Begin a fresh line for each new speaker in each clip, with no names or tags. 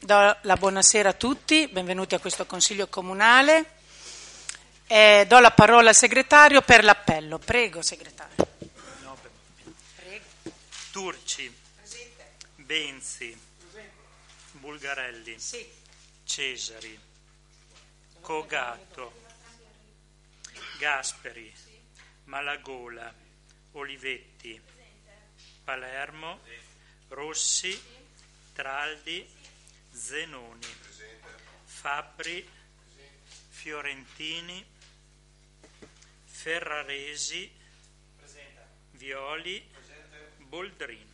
Do la buonasera a tutti, benvenuti a questo Consiglio Comunale. Do la parola al segretario per l'appello. Prego, segretario.
Prego. Turci. Presente. Benzi. Presente. Bulgarelli. Sì. Cesari. Cogato. Gasperi. Malagola. Olivetti. Palermo. Rossi. Traldi. Zenoni. Fabbri. Fiorentini. Ferraresi. Violi. Boldrin.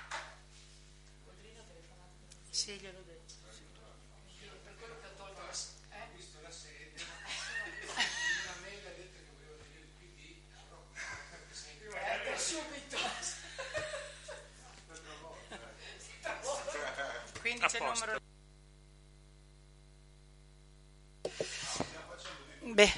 Sì, glielo detto.
Per quello che ha tolto visto la sede, la mail ha detto che voleva venire il PD, per subito.
Quindi c'è il numero. Beh.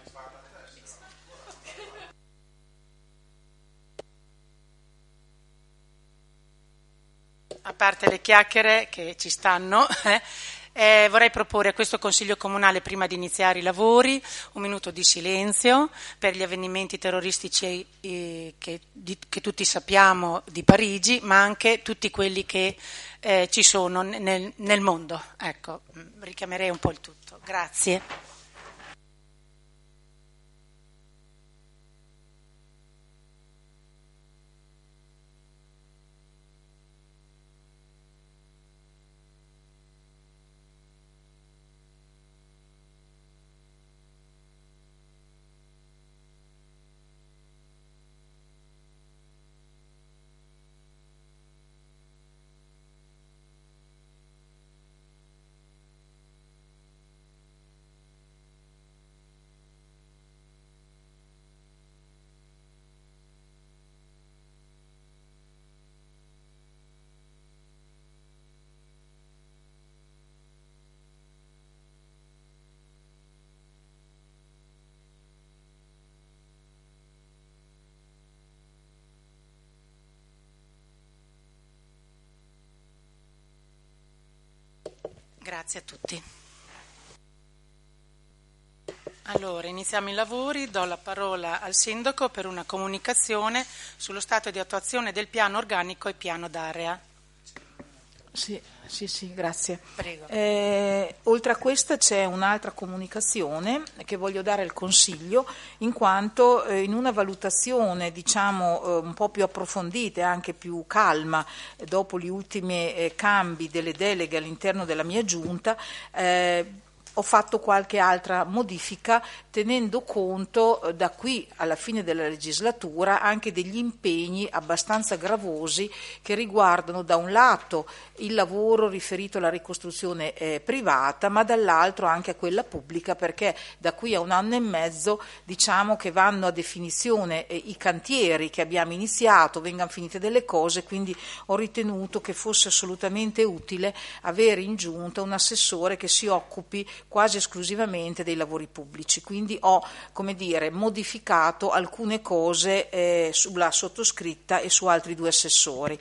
A parte le chiacchiere che ci stanno, vorrei proporre a questo Consiglio Comunale, prima di iniziare i lavori, un minuto di silenzio per gli avvenimenti terroristici che tutti sappiamo di Parigi, ma anche tutti quelli che ci sono nel mondo. Ecco, richiamerei un po' il tutto. Grazie. Grazie a tutti. Allora, iniziamo i lavori. Do la parola al Sindaco per una comunicazione sullo stato di attuazione del piano organico e piano d'area.
Sì, grazie.
Prego.
Oltre a questa c'è un'altra comunicazione che voglio dare al Consiglio, in quanto in una valutazione un po' più approfondita e anche più calma dopo gli ultimi cambi delle deleghe all'interno della mia giunta, ho fatto qualche altra modifica tenendo conto da qui alla fine della legislatura anche degli impegni abbastanza gravosi che riguardano da un lato il lavoro riferito alla ricostruzione privata, ma dall'altro anche a quella pubblica, perché da qui a un anno e mezzo diciamo che vanno a definizione i cantieri che abbiamo iniziato, vengano finite delle cose, quindi ho ritenuto che fosse assolutamente utile avere in giunta un assessore che si occupi quasi esclusivamente dei lavori pubblici, quindi ho modificato alcune cose sulla sottoscritta e su altri due assessori,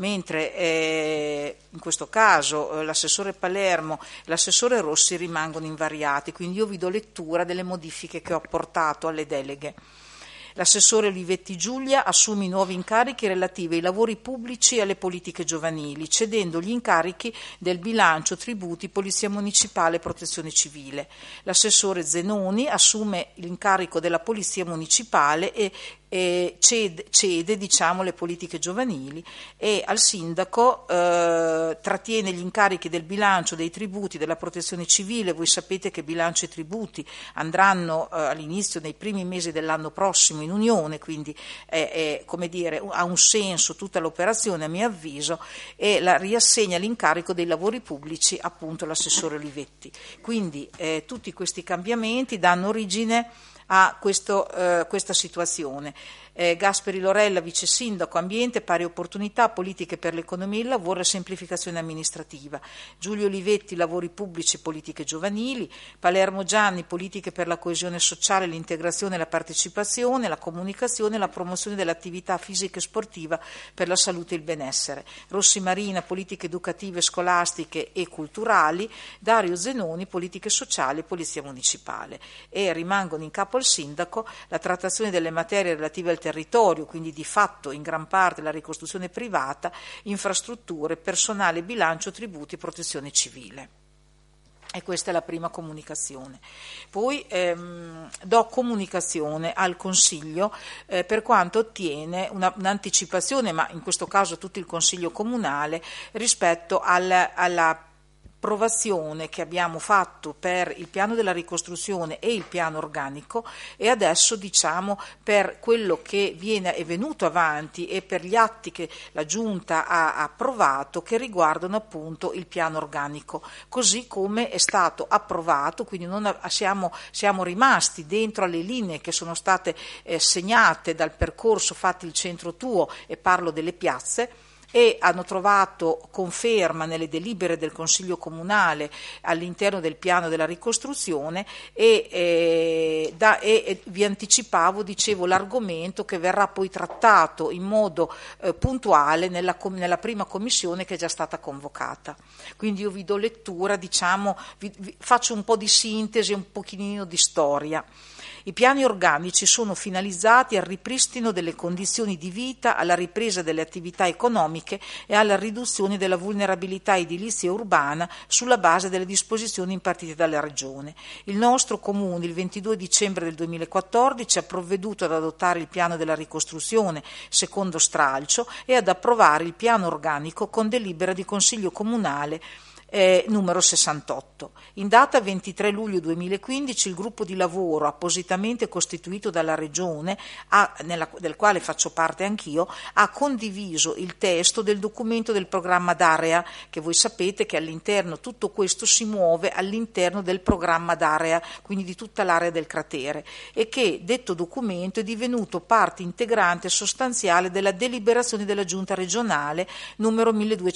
mentre in questo caso l'assessore Palermo e l'assessore Rossi rimangono invariati, quindi io vi do lettura delle modifiche che ho apportato alle deleghe. L'assessore Olivetti Giulia assume i nuovi incarichi relativi ai lavori pubblici e alle politiche giovanili, cedendo gli incarichi del bilancio, tributi, polizia municipale e protezione civile. L'assessore Zenoni assume l'incarico della polizia municipale e cede le politiche giovanili, e al sindaco trattiene gli incarichi del bilancio, dei tributi, della protezione civile. Voi sapete che bilancio e tributi andranno all'inizio nei primi mesi dell'anno prossimo in unione, quindi ha un senso tutta l'operazione a mio avviso, e la riassegna l'incarico dei lavori pubblici appunto l'assessore Olivetti. Quindi tutti questi cambiamenti danno origine a questa situazione. Gasperi Lorella, vice sindaco, ambiente, pari opportunità, politiche per l'economia e il lavoro e semplificazione amministrativa. Giulio Olivetti, lavori pubblici, politiche giovanili. Palermo Gianni, politiche per la coesione sociale, l'integrazione e la partecipazione, la comunicazione e la promozione dell'attività fisica e sportiva per la salute e il benessere. Rossi Marina, politiche educative, scolastiche e culturali. Dario Zenoni, politiche sociali e polizia municipale. E rimangono in capo al sindaco la trattazione delle materie relative al territorio, quindi di fatto in gran parte la ricostruzione privata, infrastrutture, personale, bilancio, tributi e protezione civile. E questa è la prima comunicazione. Poi do comunicazione al Consiglio per quanto ottiene un'anticipazione, ma in questo caso tutto il Consiglio comunale, rispetto alla approvazione che abbiamo fatto per il piano della ricostruzione e il piano organico, e adesso diciamo per quello che è venuto avanti e per gli atti che la Giunta ha approvato che riguardano appunto il piano organico, così come è stato approvato, quindi siamo rimasti dentro alle linee che sono state segnate dal percorso Fatti il centro tuo, e parlo delle piazze, e hanno trovato conferma nelle delibere del Consiglio Comunale all'interno del piano della ricostruzione e vi anticipavo, dicevo, l'argomento che verrà poi trattato in modo puntuale nella prima commissione che è già stata convocata. Quindi io vi do lettura, diciamo, vi faccio un po' di sintesi, un pochino di storia. I piani organici sono finalizzati al ripristino delle condizioni di vita, alla ripresa delle attività economiche e alla riduzione della vulnerabilità edilizia e urbana sulla base delle disposizioni impartite dalla Regione. Il nostro Comune, il 22 dicembre del 2014, ha provveduto ad adottare il piano della ricostruzione secondo stralcio e ad approvare il piano organico con delibera di Consiglio Comunale numero 68. In data 23 luglio 2015 il gruppo di lavoro appositamente costituito dalla Regione, del quale faccio parte anch'io, ha condiviso il testo del documento del programma d'area, che voi sapete che all'interno tutto questo si muove all'interno del programma d'area, quindi di tutta l'area del cratere, e che detto documento è divenuto parte integrante e sostanziale della deliberazione della Giunta regionale numero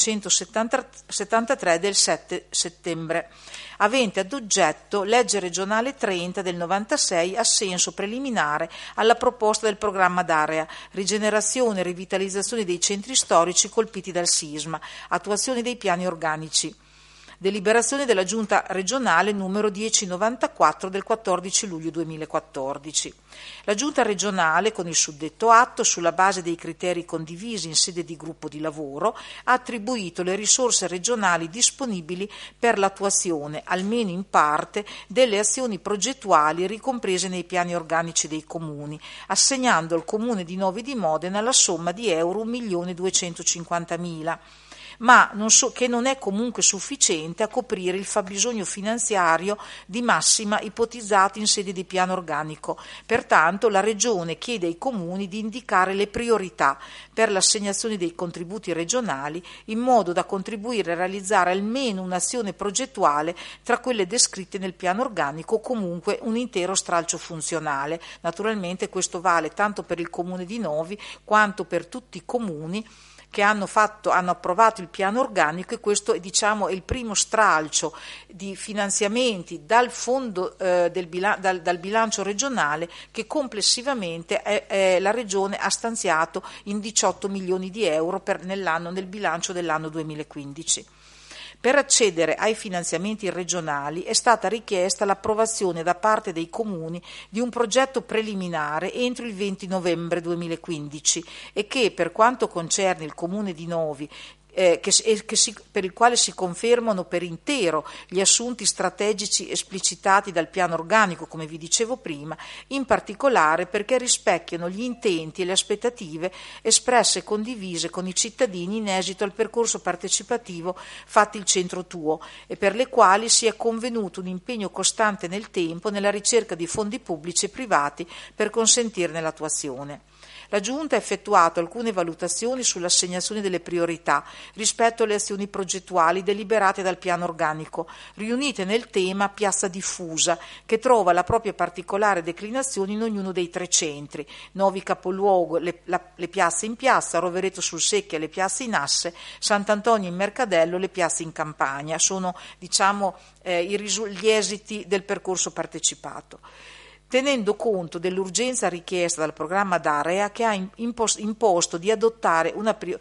1273 del 7 settembre, avente ad oggetto legge regionale 30 del 96, assenso preliminare alla proposta del programma d'area, rigenerazione e rivitalizzazione dei centri storici colpiti dal sisma, attuazione dei piani organici. Deliberazione della Giunta regionale numero 1094 del 14 luglio 2014. La Giunta regionale, con il suddetto atto, sulla base dei criteri condivisi in sede di gruppo di lavoro, ha attribuito le risorse regionali disponibili per l'attuazione, almeno in parte, delle azioni progettuali ricomprese nei piani organici dei comuni, assegnando al Comune di Novi di Modena la somma di euro 1.250.000. ma che non è comunque sufficiente a coprire il fabbisogno finanziario di massima ipotizzato in sede di piano organico. Pertanto la Regione chiede ai Comuni di indicare le priorità per l'assegnazione dei contributi regionali in modo da contribuire a realizzare almeno un'azione progettuale tra quelle descritte nel piano organico o comunque un intero stralcio funzionale. Naturalmente questo vale tanto per il Comune di Novi quanto per tutti i comuni che hanno approvato il piano organico, e questo è il primo stralcio di finanziamenti dal fondo dal bilancio regionale che complessivamente la Regione ha stanziato in 18 milioni di euro nel bilancio dell'anno 2015. Per accedere ai finanziamenti regionali è stata richiesta l'approvazione da parte dei comuni di un progetto preliminare entro il 20 novembre 2015 e che, per quanto concerne il Comune di Novi, per il quale si confermano per intero gli assunti strategici esplicitati dal piano organico, come vi dicevo prima, in particolare perché rispecchiano gli intenti e le aspettative espresse e condivise con i cittadini in esito al percorso partecipativo Fatti il centro tuo, e per le quali si è convenuto un impegno costante nel tempo nella ricerca di fondi pubblici e privati per consentirne l'attuazione. La Giunta ha effettuato alcune valutazioni sull'assegnazione delle priorità rispetto alle azioni progettuali deliberate dal piano organico, riunite nel tema Piazza Diffusa, che trova la propria particolare declinazione in ognuno dei 3 centri: Novi Capoluogo, le piazze in piazza, Rovereto sul Secchia, le piazze in asse, Sant'Antonio in Mercadello, le piazze in campagna. Sono, gli esiti del percorso partecipato, tenendo conto dell'urgenza richiesta dal programma d'area, che ha imposto di adottare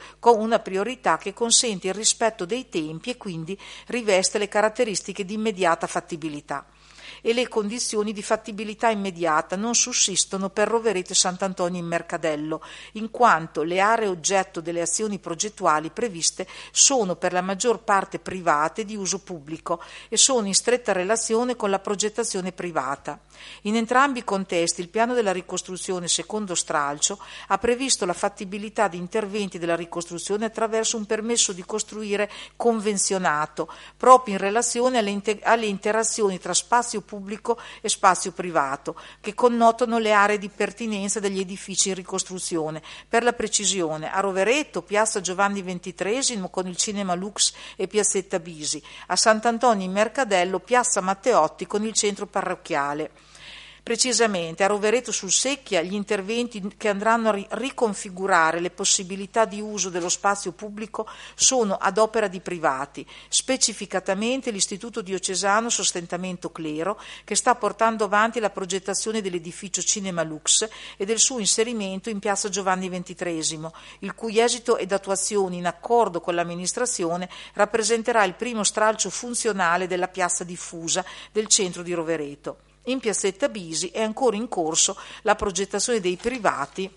una priorità che consente il rispetto dei tempi e quindi riveste le caratteristiche di immediata fattibilità. E le condizioni di fattibilità immediata non sussistono per Rovereto e Sant'Antonio in Mercadello, in quanto le aree oggetto delle azioni progettuali previste sono per la maggior parte private di uso pubblico e sono in stretta relazione con la progettazione privata. In entrambi i contesti il piano della ricostruzione secondo stralcio ha previsto la fattibilità di interventi della ricostruzione attraverso un permesso di costruire convenzionato, proprio in relazione alle interazioni tra spazio pubblico e spazio privato, che connotano le aree di pertinenza degli edifici in ricostruzione. Per la precisione, a Rovereto, piazza Giovanni XXIII con il Cinema Lux e piazzetta Bisi; a Sant'Antonio in Mercadello, piazza Matteotti con il centro parrocchiale. Precisamente, a Rovereto sul Secchia gli interventi che andranno a riconfigurare le possibilità di uso dello spazio pubblico sono ad opera di privati, specificatamente l'Istituto Diocesano Sostentamento Clero, che sta portando avanti la progettazione dell'edificio Cinema Lux e del suo inserimento in piazza Giovanni XXIII, il cui esito ed attuazione in accordo con l'amministrazione rappresenterà il primo stralcio funzionale della piazza diffusa del centro di Rovereto. In piazzetta Bisi è ancora in corso la progettazione dei privati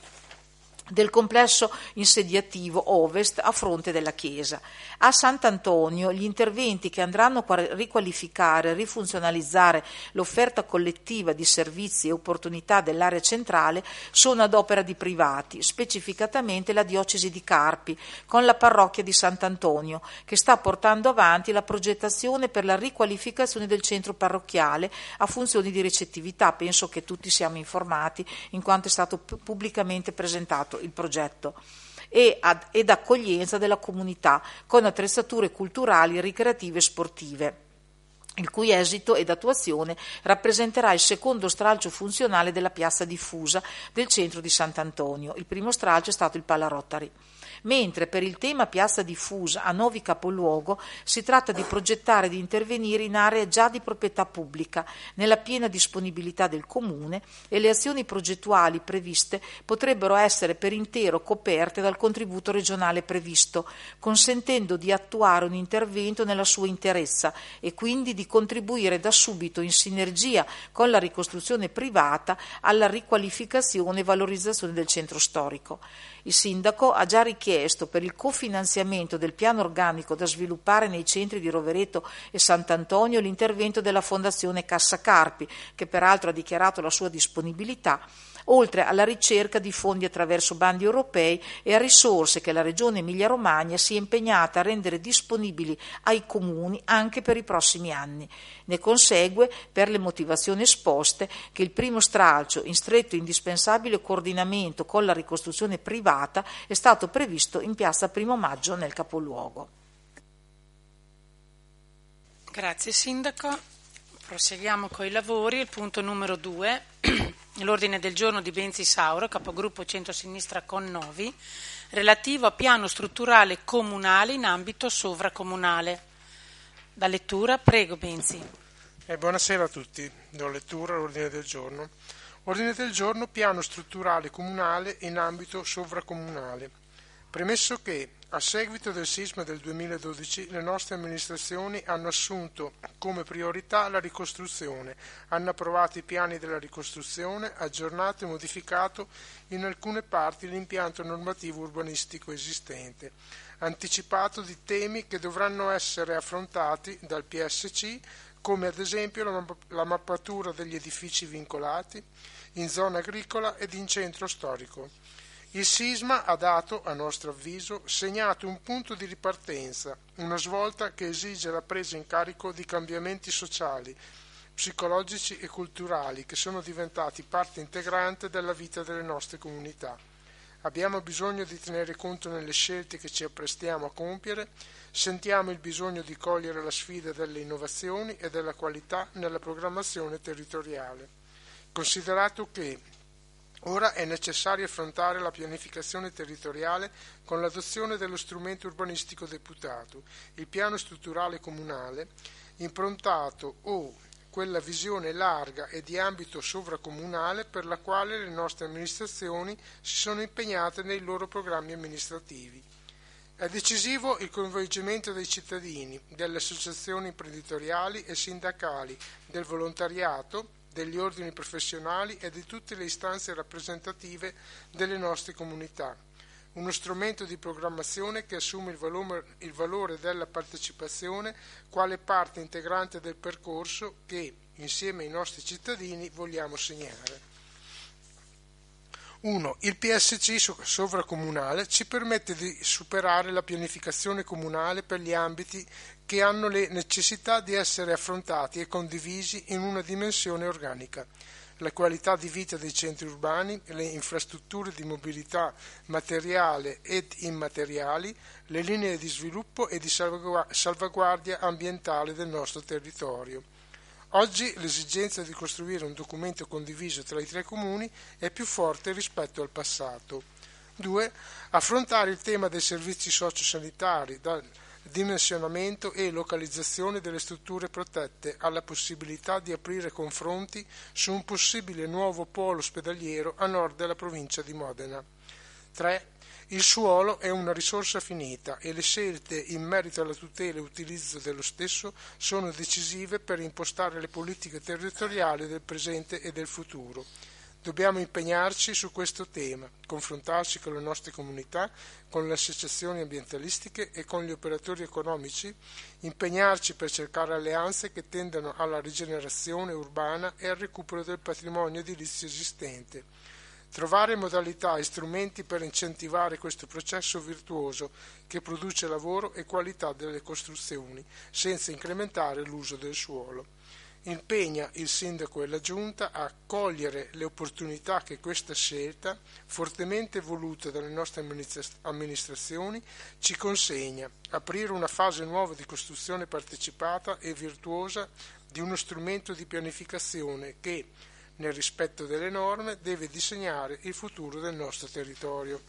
del complesso insediativo ovest a fronte della chiesa. A Sant'Antonio gli interventi che andranno a riqualificare e rifunzionalizzare l'offerta collettiva di servizi e opportunità dell'area centrale sono ad opera di privati, specificatamente la diocesi di Carpi con la parrocchia di Sant'Antonio, che sta portando avanti la progettazione per la riqualificazione del centro parrocchiale a funzioni di ricettività. Penso che tutti siamo informati in quanto è stato pubblicamente presentato il progetto, ed accoglienza della comunità con attrezzature culturali, ricreative e sportive, il cui esito ed attuazione rappresenterà il secondo stralcio funzionale della piazza diffusa del centro di Sant'Antonio. Il primo stralcio è stato il Pala Rotary. Mentre per il tema piazza diffusa a Novi Capoluogo si tratta di progettare e di intervenire in aree già di proprietà pubblica, nella piena disponibilità del Comune, e le azioni progettuali previste potrebbero essere per intero coperte dal contributo regionale previsto, consentendo di attuare un intervento nella sua interezza e quindi di contribuire da subito in sinergia con la ricostruzione privata alla riqualificazione e valorizzazione del centro storico. Il sindaco ha già richiesto per il cofinanziamento del piano organico da sviluppare nei centri di Rovereto e Sant'Antonio l'intervento della Fondazione Cassa Carpi, che peraltro ha dichiarato la sua disponibilità, oltre alla ricerca di fondi attraverso bandi europei e a risorse che la Regione Emilia-Romagna si è impegnata a rendere disponibili ai comuni anche per i prossimi anni. Ne consegue, per le motivazioni esposte, che il primo stralcio, in stretto e indispensabile coordinamento con la ricostruzione privata, è stato previsto in piazza Primo Maggio nel capoluogo.
Grazie Sindaco. Proseguiamo con i lavori. Il punto numero 2, l'ordine del giorno di Benzi Sauro, capogruppo centro-sinistra con Novi, relativo a piano strutturale comunale in ambito sovracomunale. Da lettura, prego Benzi.
Buonasera a tutti, do lettura all'ordine del giorno. Ordine del giorno, piano strutturale comunale in ambito sovracomunale. Premesso che, a seguito del sisma del 2012, le nostre amministrazioni hanno assunto come priorità la ricostruzione, hanno approvato i piani della ricostruzione, aggiornato e modificato in alcune parti l'impianto normativo urbanistico esistente, anticipato di temi che dovranno essere affrontati dal PSC, come ad esempio la mappatura degli edifici vincolati in zona agricola ed in centro storico. Il sisma ha dato, a nostro avviso, segnato un punto di ripartenza, una svolta che esige la presa in carico di cambiamenti sociali, psicologici e culturali che sono diventati parte integrante della vita delle nostre comunità. Abbiamo bisogno di tenere conto nelle scelte che ci apprestiamo a compiere, sentiamo il bisogno di cogliere la sfida delle innovazioni e della qualità nella programmazione territoriale. Considerato che ora è necessario affrontare la pianificazione territoriale con l'adozione dello strumento urbanistico deputato, il piano strutturale comunale, improntato quella visione larga e di ambito sovracomunale per la quale le nostre amministrazioni si sono impegnate nei loro programmi amministrativi. È decisivo il coinvolgimento dei cittadini, delle associazioni imprenditoriali e sindacali, del volontariato, degli ordini professionali e di tutte le istanze rappresentative delle nostre comunità. Uno strumento di programmazione che assume il valore della partecipazione quale parte integrante del percorso che, insieme ai nostri cittadini, vogliamo segnare. 1. Il PSC sovracomunale ci permette di superare la pianificazione comunale per gli ambiti che hanno le necessità di essere affrontati e condivisi in una dimensione organica. La qualità di vita dei centri urbani, le infrastrutture di mobilità materiale ed immateriali, le linee di sviluppo e di salvaguardia ambientale del nostro territorio. Oggi l'esigenza di costruire un documento condiviso tra i 3 comuni è più forte rispetto al passato. 2. Affrontare il tema dei servizi sociosanitari, dal dimensionamento e localizzazione delle strutture protette alla possibilità di aprire confronti su un possibile nuovo polo ospedaliero a nord della provincia di Modena. 3. Il suolo è una risorsa finita e le scelte in merito alla tutela e utilizzo dello stesso sono decisive per impostare le politiche territoriali del presente e del futuro. Dobbiamo impegnarci su questo tema, confrontarci con le nostre comunità, con le associazioni ambientalistiche e con gli operatori economici, impegnarci per cercare alleanze che tendano alla rigenerazione urbana e al recupero del patrimonio edilizio esistente. Trovare modalità e strumenti per incentivare questo processo virtuoso che produce lavoro e qualità delle costruzioni, senza incrementare l'uso del suolo. Impegna il Sindaco e la Giunta a cogliere le opportunità che questa scelta, fortemente voluta dalle nostre amministrazioni, ci consegna, aprire una fase nuova di costruzione partecipata e virtuosa di uno strumento di pianificazione che, nel rispetto delle norme, deve disegnare il futuro del nostro territorio.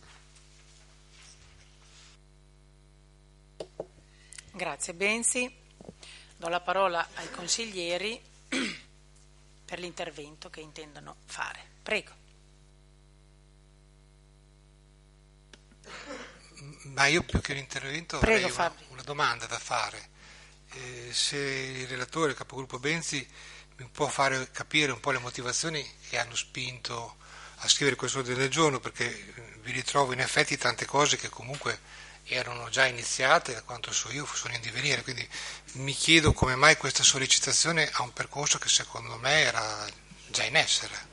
Grazie Benzi. Do la parola ai consiglieri per l'intervento che intendono fare. Prego.
Ma io più che l'intervento
Prego,
avrei una domanda da fare. Se il relatore, il capogruppo Benzi, mi può fare capire un po' le motivazioni che hanno spinto a scrivere questo ordine del giorno, perché vi ritrovo in effetti tante cose che comunque erano già iniziate, da quanto so io sono in divenire, quindi mi chiedo come mai questa sollecitazione a un percorso che secondo me era già in essere.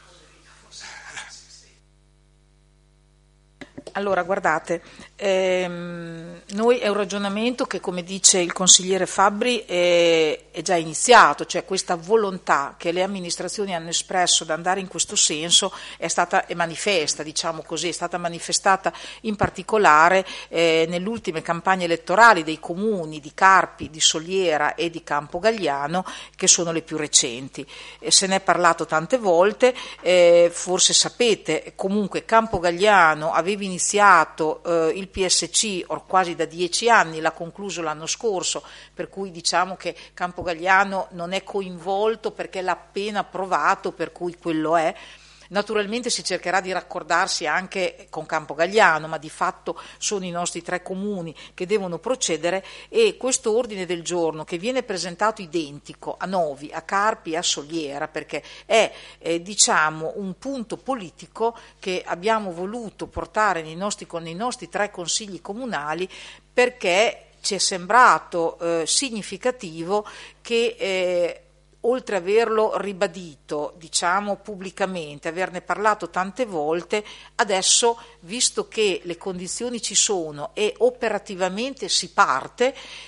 Allora, guardate, noi è un ragionamento che, come dice il consigliere Fabbri, è già iniziato, cioè questa volontà che le amministrazioni hanno espresso di andare in questo senso è manifesta, diciamo così, è stata manifestata in particolare nelle ultime campagne elettorali dei comuni di Carpi, di Soliera e di Campogalliano, che sono le più recenti. Se ne è parlato tante volte, forse sapete, comunque Campogalliano aveva iniziato il PSC quasi da 10 anni, l'ha concluso l'anno scorso, per cui diciamo che Campogalliano non è coinvolto perché l'ha appena approvato, per cui quello è. Naturalmente si cercherà di raccordarsi anche con Campogalliano, ma di fatto sono i nostri 3 comuni che devono procedere, e questo ordine del giorno che viene presentato identico a Novi, a Carpi e a Soliera, perché è diciamo un punto politico che abbiamo voluto portare con i nostri 3 consigli comunali, perché ci è sembrato significativo che oltre ad averlo ribadito, diciamo, pubblicamente, averne parlato tante volte, adesso, visto che le condizioni ci sono e operativamente si parte,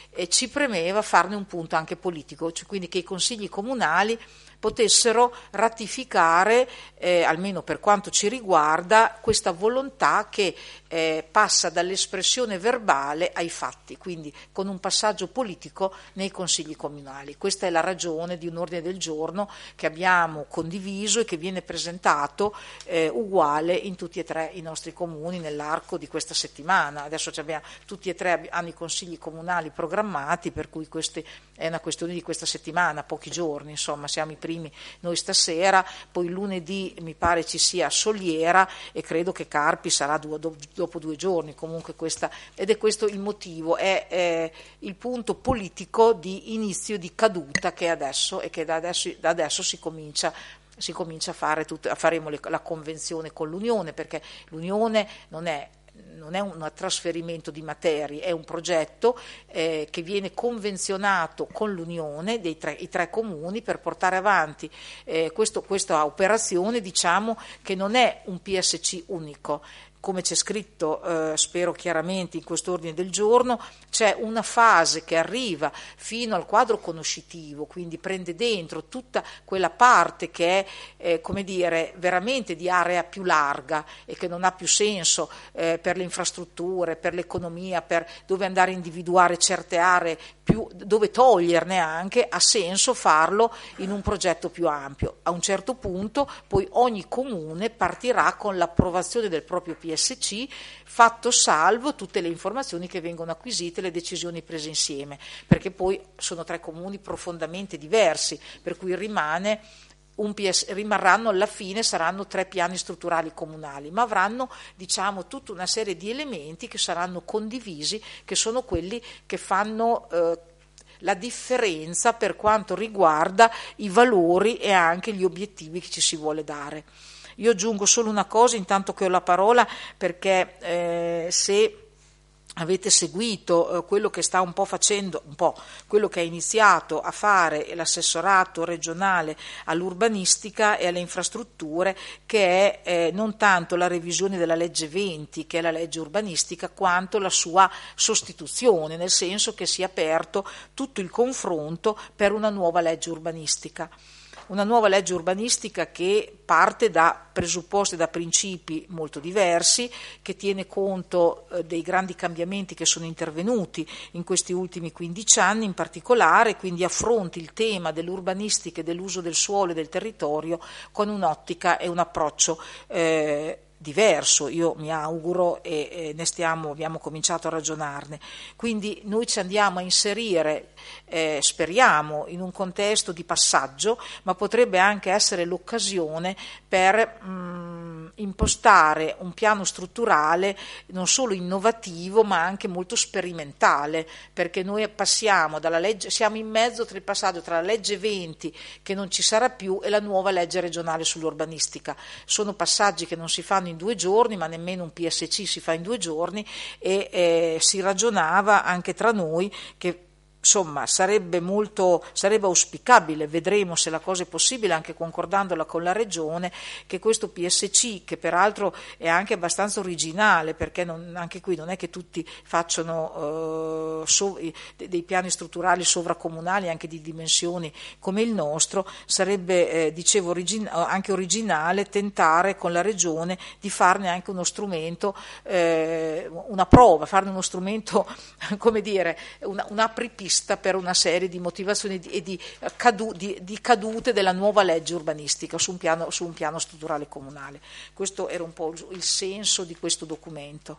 ci premeva farne un punto anche politico, cioè quindi che i consigli comunali potessero ratificare, almeno per quanto ci riguarda, questa volontà che passa dall'espressione verbale ai fatti, quindi con un passaggio politico nei consigli comunali. Questa è la ragione di un ordine del giorno che abbiamo condiviso e che viene presentato uguale in tutti e tre i nostri comuni nell'arco di questa settimana. Adesso tutti e tre hanno i consigli comunali programmati, per cui questa è una questione di questa settimana, pochi giorni, insomma, siamo i primi noi stasera, poi lunedì mi pare ci sia Soliera e credo che Carpi sarà dopo 2 giorni, comunque ed è questo il motivo, è il punto politico di inizio di caduta che adesso e che da adesso si comincia a fare faremo la convenzione con l'Unione, perché l'Unione non è un trasferimento di materie, è un progetto che viene convenzionato con l'Unione i tre comuni per portare avanti questa operazione, diciamo che non è un PSC unico. Come c'è scritto, spero chiaramente in quest'ordine del giorno, c'è una fase che arriva fino al quadro conoscitivo, quindi prende dentro tutta quella parte che è, veramente di area più larga e che non ha più senso per le infrastrutture, per l'economia, per dove andare a individuare certe aree, dove toglierne anche, ha senso farlo in un progetto più ampio. A un certo punto poi ogni comune partirà con l'approvazione del proprio PSC, fatto salvo tutte le informazioni che vengono acquisite, le decisioni prese insieme, perché poi sono 3 comuni profondamente diversi, per cui rimarranno alla fine, saranno 3 piani strutturali comunali, ma avranno, diciamo, tutta una serie di elementi che saranno condivisi, che sono quelli che fanno la differenza per quanto riguarda i valori e anche gli obiettivi che ci si vuole dare. Io aggiungo solo una cosa, intanto che ho la parola, perché se avete seguito quello che sta quello che ha iniziato a fare l'assessorato regionale all'urbanistica e alle infrastrutture, che è non tanto la revisione della legge 20, che è la legge urbanistica, quanto la sua sostituzione, nel senso che si è aperto tutto il confronto per una nuova legge urbanistica. Una nuova legge urbanistica che parte da presupposti, da principi molto diversi, che tiene conto dei grandi cambiamenti che sono intervenuti in questi ultimi 15 anni in particolare, quindi affronti il tema dell'urbanistica e dell'uso del suolo e del territorio con un'ottica e un approccio diverso, io mi auguro, e abbiamo cominciato a ragionarne. Quindi noi ci andiamo a inserire, speriamo, in un contesto di passaggio, ma potrebbe anche essere l'occasione per impostare un piano strutturale non solo innovativo ma anche molto sperimentale, perché noi passiamo dalla legge, siamo in mezzo tra il passaggio tra la legge 20, che non ci sarà più, e la nuova legge regionale sull'urbanistica. Sono passaggi che non si fanno in 2 giorni, ma nemmeno un PSC si fa in 2 giorni, e si ragionava anche tra noi che insomma sarebbe auspicabile, vedremo se la cosa è possibile, anche concordandola con la Regione, che questo PSC, che peraltro è anche abbastanza originale, perché anche qui non è che tutti facciano dei piani strutturali sovracomunali anche di dimensioni come il nostro, sarebbe anche originale tentare con la Regione di farne anche uno strumento, una prova, farne uno strumento, come dire, un apripista per una serie di motivazioni e di cadute della nuova legge urbanistica su un piano strutturale comunale. Questo era un po' il senso di questo documento.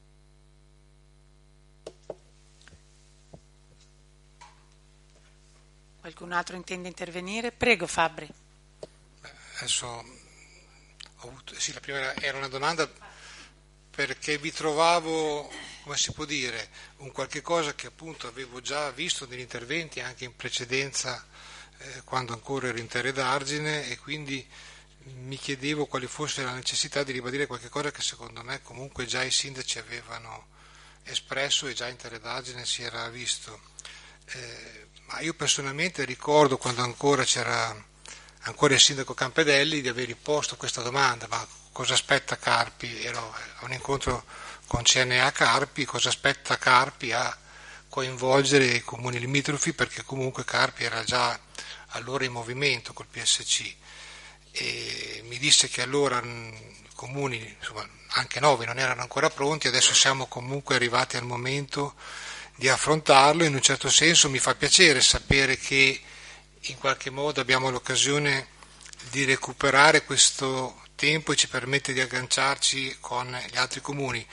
Qualcun altro intende intervenire? Prego, Fabbri.
Adesso la prima era una domanda, perché vi trovavo, come si può dire, un qualche cosa che appunto avevo già visto negli interventi anche in precedenza, quando ancora ero in Terre d'Argine, e quindi mi chiedevo quale fosse la necessità di ribadire qualche cosa che secondo me comunque già i sindaci avevano espresso e già in Terre d'Argine si era visto. Ma io personalmente ricordo, quando ancora il sindaco Campedelli, di aver posto questa domanda: ma cosa aspetta Carpi? Ero a un incontro con CNA Carpi, cosa aspetta Carpi a coinvolgere i comuni limitrofi, perché comunque Carpi era già allora in movimento col PSC, e mi disse che allora i comuni, insomma, anche 9 non erano ancora pronti. Adesso siamo comunque arrivati al momento di affrontarlo. In un certo senso mi fa piacere sapere che in qualche modo abbiamo l'occasione di recuperare questo tempo e ci permette di agganciarci con gli altri comuni.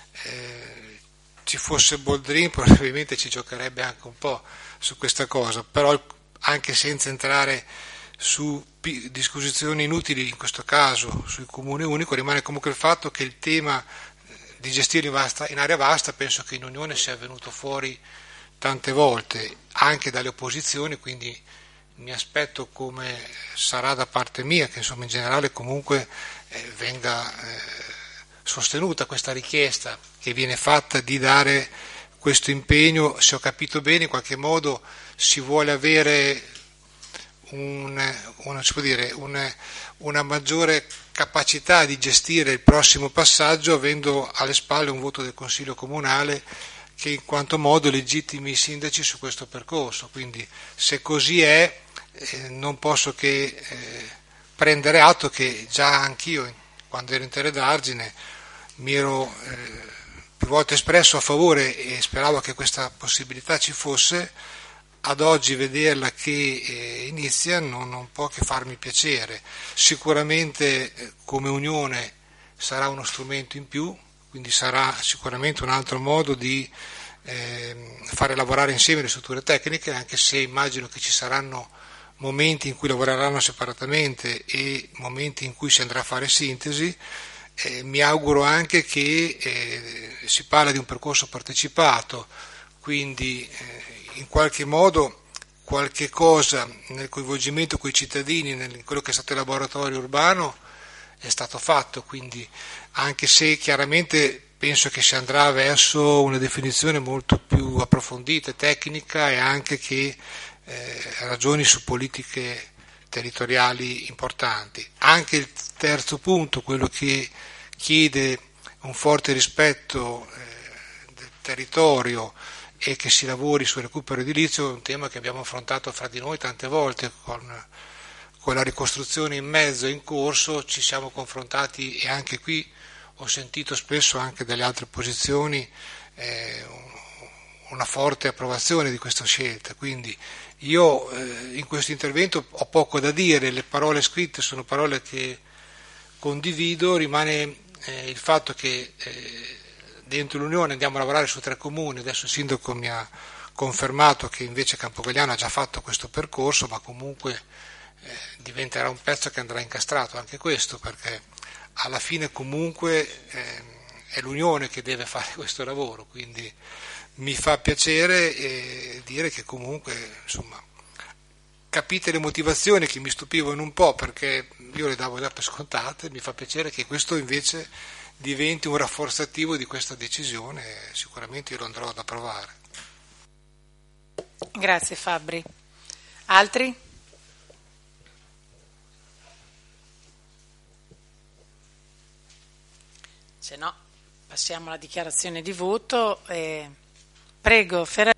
Ci fosse Boldrin probabilmente ci giocherebbe anche un po' su questa cosa, però anche senza entrare su disquisizioni inutili, in questo caso sul comune unico, rimane comunque il fatto che il tema di gestire in area vasta penso che in Unione sia venuto fuori tante volte anche dalle opposizioni, quindi mi aspetto, come sarà da parte mia, che insomma in generale comunque venga sostenuta questa richiesta che viene fatta di dare questo impegno. Se ho capito bene, in qualche modo si vuole avere una maggiore capacità di gestire il prossimo passaggio, avendo alle spalle un voto del Consiglio Comunale che in quanto modo legittimi i sindaci su questo percorso. Quindi se così è, non posso che prendere atto che già anch'io, quando ero in Terre d'Argine, mi ero più volte espresso a favore e speravo che questa possibilità ci fosse. Ad oggi vederla che inizia non può che farmi piacere. Sicuramente come Unione sarà uno strumento in più, quindi sarà sicuramente un altro modo di fare lavorare insieme le strutture tecniche, anche se immagino che ci saranno momenti in cui lavoreranno separatamente e momenti in cui si andrà a fare sintesi. Mi auguro anche che si parla di un percorso partecipato, quindi in qualche modo qualche cosa nel coinvolgimento con i cittadini, in quello che è stato il laboratorio urbano, è stato fatto, quindi anche se chiaramente penso che si andrà verso una definizione molto più approfondita e tecnica, e anche che ragioni su politiche territoriali importanti. Anche il terzo punto, quello che chiede un forte rispetto del territorio e che si lavori sul recupero edilizio, è un tema che abbiamo affrontato fra di noi tante volte. Con la ricostruzione in mezzo e in corso ci siamo confrontati, e anche qui ho sentito spesso anche dalle altre posizioni una forte approvazione di questa scelta. Quindi io in questo intervento ho poco da dire, le parole scritte sono parole che condivido. Rimane il fatto che dentro l'Unione andiamo a lavorare su 3 comuni. Adesso il sindaco mi ha confermato che invece Campogalliano ha già fatto questo percorso, ma comunque diventerà un pezzo che andrà incastrato anche questo, perché alla fine comunque è l'Unione che deve fare questo lavoro. Quindi mi fa piacere dire che comunque, insomma, capite le motivazioni che mi stupivano un po', perché io le davo già per scontate. Mi fa piacere che questo invece diventi un rafforzativo di questa decisione, e sicuramente io lo andrò ad approvare.
Grazie Fabbri. Altri? Se no, passiamo alla dichiarazione di voto. Prego, Ferrari.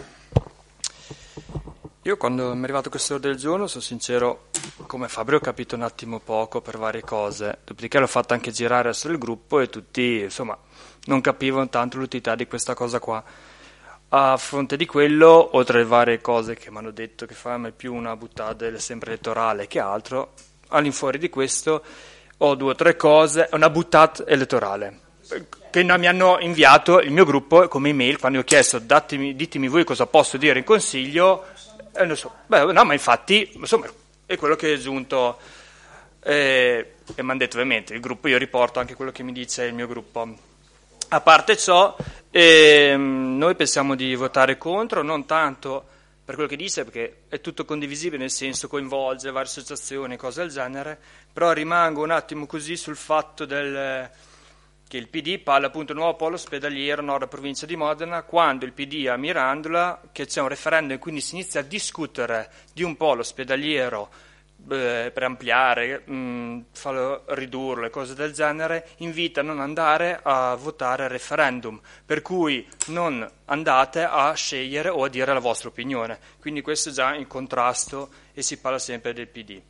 Io quando mi è arrivato questo ordine del giorno, sono sincero, come Fabio ho capito un attimo poco per varie cose, dopodiché l'ho fatto anche girare verso il gruppo e tutti, insomma, non capivano tanto l'utilità di questa cosa qua. A fronte di quello, oltre alle varie cose che mi hanno detto che fa è più una buttata sempre elettorale che altro, all'infuori di questo ho 2 o 3 cose, una buttata elettorale che mi hanno inviato il mio gruppo come email quando ho chiesto ditemi voi cosa posso dire in consiglio. Non so. No, ma infatti, insomma, è quello che è giunto e mi hanno detto ovviamente il gruppo, io riporto anche quello che mi dice il mio gruppo. A parte ciò, noi pensiamo di votare contro, non tanto per quello che dice, perché è tutto condivisibile, nel senso coinvolge varie associazioni, cose del genere, però rimango un attimo così sul fatto che il PD parla appunto nuovo polo ospedaliero nord provincia di Modena, quando il PD a Mirandola che c'è un referendum e quindi si inizia a discutere di un polo ospedaliero per ampliare, farlo ridurlo e cose del genere, invita a non andare a votare al referendum, per cui non andate a scegliere o a dire la vostra opinione. Quindi questo è già in contrasto e si parla sempre del PD.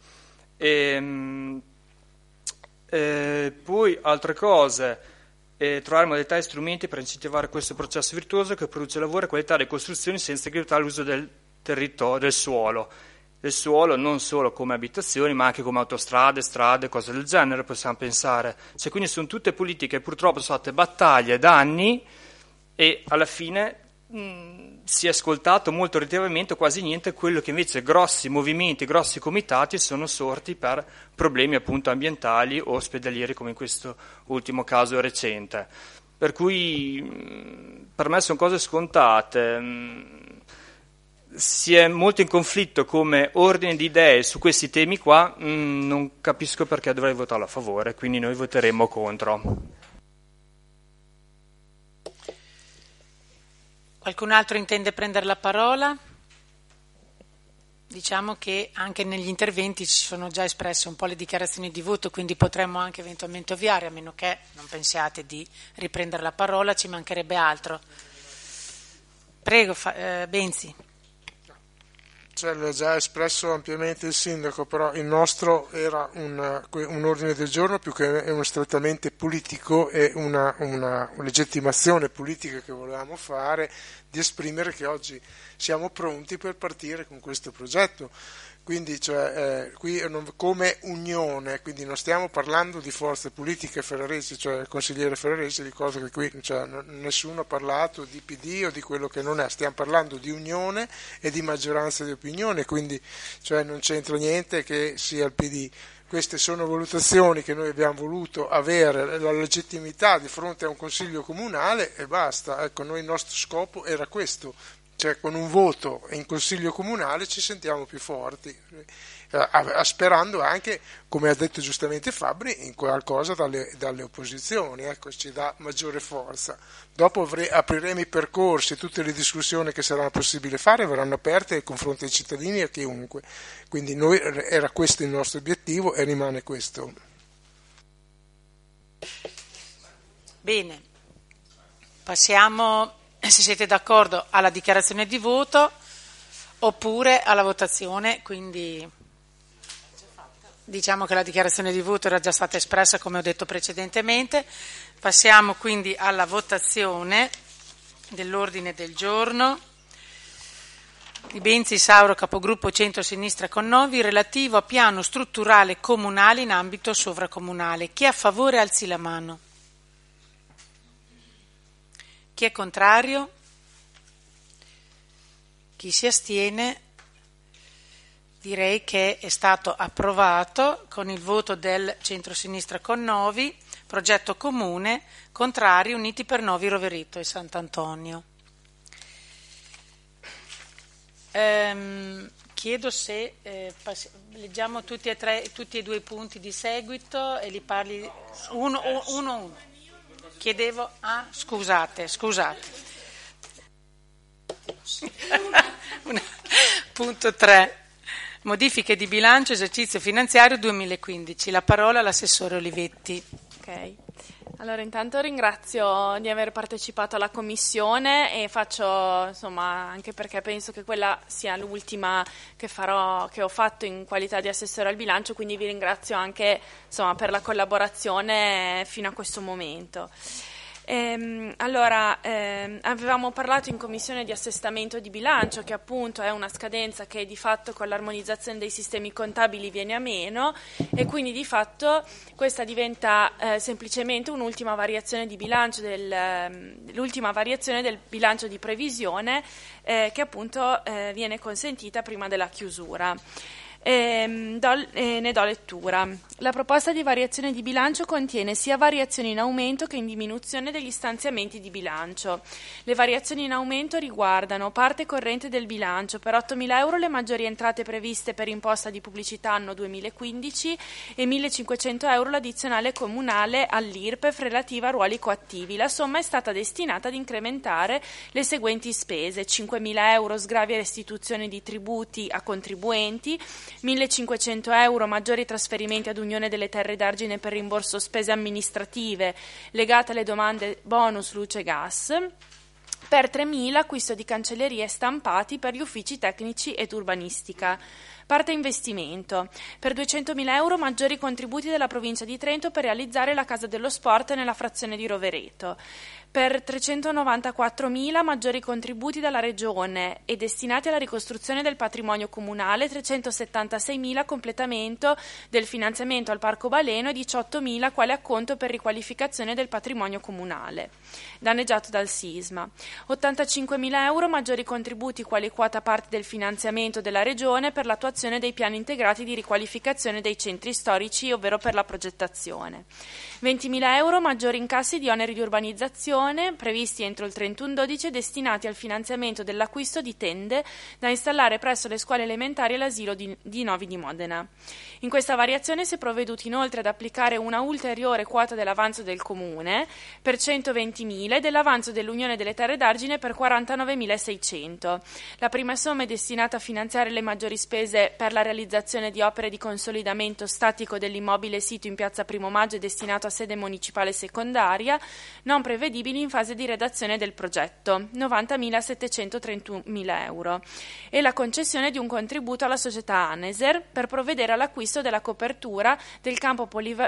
Poi altre cose, trovare modalità e strumenti per incentivare questo processo virtuoso che produce lavoro e qualità delle costruzioni senza limitare l'uso del territorio, del suolo non solo come abitazioni ma anche come autostrade, strade, cose del genere possiamo pensare. Cioè, quindi sono tutte politiche che purtroppo sono state battaglie da anni e alla fine si è ascoltato molto relativamente quasi niente quello che invece grossi movimenti, grossi comitati sono sorti per problemi appunto ambientali o ospedalieri come in questo ultimo caso recente. Per cui per me sono cose scontate. Si è molto in conflitto come ordine di idee su questi temi qua, non capisco perché dovrei votarlo a favore, quindi noi voteremo contro.
Qualcun altro intende prendere la parola? Diciamo che anche negli interventi ci sono già espresse un po' le dichiarazioni di voto, quindi potremmo anche eventualmente ovviare, a meno che non pensiate di riprendere la parola, ci mancherebbe altro. Prego, Benzi.
L'ha già espresso ampiamente il sindaco, però il nostro era un ordine del giorno più che uno strettamente politico e una legittimazione politica che volevamo fare di esprimere che oggi siamo pronti per partire con questo progetto. Quindi qui come unione, quindi non stiamo parlando di forze politiche ferraresi, cioè il consigliere Ferraresi, ricordo che qui nessuno ha parlato di PD o di quello che non è, stiamo parlando di unione e di maggioranza di opinione, quindi non c'entra niente che sia il PD. Queste sono valutazioni che noi abbiamo voluto avere la legittimità di fronte a un consiglio comunale e basta. Ecco, noi il nostro scopo era questo. Con un voto in consiglio comunale ci sentiamo più forti, sperando anche, come ha detto giustamente Fabbri, in qualcosa dalle opposizioni, ecco, ci dà maggiore forza. Dopo apriremo i percorsi, tutte le discussioni che saranno possibile fare verranno aperte nei confronti dei cittadini e a chiunque. Quindi era questo il nostro obiettivo e rimane questo.
Bene, passiamo, se siete d'accordo, alla dichiarazione di voto oppure alla votazione, quindi diciamo che la dichiarazione di voto era già stata espressa come ho detto precedentemente. Passiamo quindi alla votazione dell'ordine del giorno di Benzi Sauro, capogruppo centro-sinistra Connovi, relativo a piano strutturale comunale in ambito sovracomunale. Chi è a favore alzi la mano. Chi è contrario? Chi si astiene? Direi che è stato approvato con il voto del centrosinistra Connovi, progetto comune, contrari Uniti per Novi, Rovereto e Sant'Antonio. Chiedo se leggiamo tutti e due i punti di seguito e li parli uno. Chiedevo, scusate. Punto 3. Modifiche di bilancio esercizio finanziario 2015. La parola all'assessore Olivetti.
Ok. Allora, intanto ringrazio di aver partecipato alla commissione e faccio, anche perché penso che quella sia l'ultima che ho fatto in qualità di assessore al bilancio, quindi vi ringrazio anche, per la collaborazione fino a questo momento. Avevamo parlato in commissione di assestamento di bilancio, che appunto è una scadenza che di fatto con l'armonizzazione dei sistemi contabili viene a meno, e quindi di fatto questa diventa semplicemente un'ultima variazione di bilancio, l'ultima variazione del bilancio di previsione che appunto viene consentita prima della chiusura. Ne do lettura. La proposta di variazione di bilancio contiene sia variazioni in aumento che in diminuzione degli stanziamenti di bilancio. Le variazioni in aumento riguardano parte corrente del bilancio: per 8.000 euro le maggiori entrate previste per imposta di pubblicità anno 2015 e 1.500 euro l'addizionale comunale all'IRPEF relativa a ruoli coattivi. La somma è stata destinata ad incrementare le seguenti spese: 5.000 euro sgravi e restituzione di tributi a contribuenti, 1.500 euro maggiori trasferimenti ad Unione delle Terre d'Argine per rimborso spese amministrative legate alle domande bonus luce e gas. Per 3.000 acquisto di cancellerie e stampati per gli uffici tecnici ed urbanistica. Parte investimento. Per 200.000 euro maggiori contributi della provincia di Trento per realizzare la Casa dello Sport nella frazione di Rovereto. Per 394.000 maggiori contributi dalla Regione e destinati alla ricostruzione del patrimonio comunale, 376.000 completamento del finanziamento al Parco Baleno e 18.000 quale acconto per riqualificazione del patrimonio comunale danneggiato dal sisma. 85.000 euro maggiori contributi quali quota parte del finanziamento della Regione per l'attuazione dei piani integrati di riqualificazione dei centri storici, ovvero per la progettazione. 20.000 euro maggiori incassi di oneri di urbanizzazione previsti entro il 31/12 e destinati al finanziamento dell'acquisto di tende da installare presso le scuole elementari e l'asilo di Novi di Modena. In questa variazione si è provveduto inoltre ad applicare una ulteriore quota dell'avanzo del Comune per 120.000 e dell'avanzo dell'Unione delle Terre d'Argine per 49.600. La prima somma è destinata a finanziare le maggiori spese per la realizzazione di opere di consolidamento statico dell'immobile sito in piazza Primo Maggio e destinato a sede municipale secondaria, non prevedibili in fase di redazione del progetto, 90.731.000 euro, e la concessione di un contributo alla società Aneser per provvedere all'acquisto della copertura del campo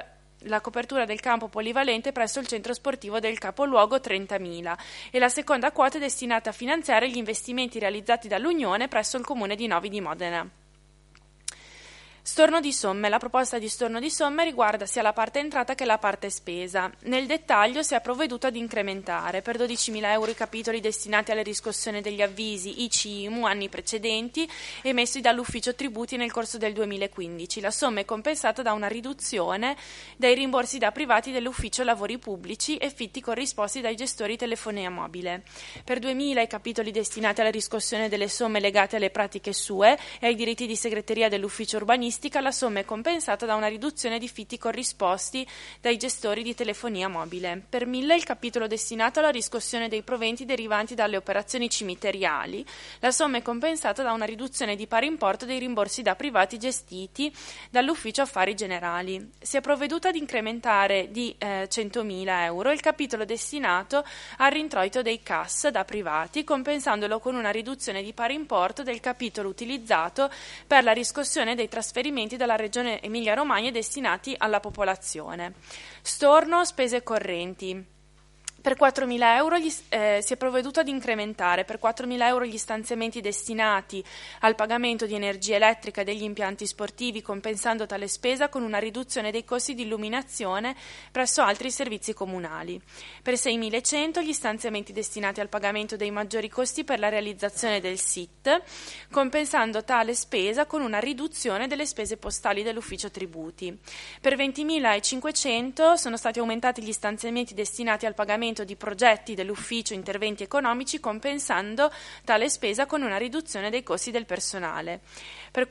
polivalente presso il centro sportivo del capoluogo, 30.000, e la seconda quota è destinata a finanziare gli investimenti realizzati dall'Unione presso il comune di Novi di Modena. Storno di somme. La proposta di storno di somme riguarda sia la parte entrata che la parte spesa. Nel dettaglio si è provveduto ad incrementare per 12.000 euro i capitoli destinati alla riscossione degli avvisi ICI IMU anni precedenti emessi dall'ufficio tributi nel corso del 2015. La somma è compensata da una riduzione dei rimborsi da privati dell'ufficio lavori pubblici e fitti corrisposti dai gestori telefonia mobile. Per 2.000 i capitoli destinati alla riscossione delle somme legate alle pratiche SUE e ai diritti di segreteria dell'ufficio urbanistica. La somma è compensata da una riduzione di fitti corrisposti dai gestori di telefonia mobile. Per 1.000 il capitolo destinato alla riscossione dei proventi derivanti dalle operazioni cimiteriali. La somma è compensata da una riduzione di pari importo dei rimborsi da privati gestiti dall'ufficio affari generali. Si è provveduto ad incrementare di 100.000 euro il capitolo destinato al rintroito dei CAS da privati, compensandolo con una riduzione di pari importo del capitolo utilizzato per la riscossione dei trasferimenti dalla Regione Emilia-Romagna destinati alla popolazione. Storno spese correnti. Per 4.000 euro si è provveduto ad incrementare per 4.000 euro gli stanziamenti destinati al pagamento di energia elettrica degli impianti sportivi, compensando tale spesa con una riduzione dei costi di illuminazione presso altri servizi comunali. Per 6.100 gli stanziamenti destinati al pagamento dei maggiori costi per la realizzazione del SIT, compensando tale spesa con una riduzione delle spese postali dell'ufficio tributi. Per 20.500 sono stati aumentati gli stanziamenti destinati al pagamento di progetti dell'ufficio interventi economici, compensando tale spesa con una riduzione dei costi del personale. Per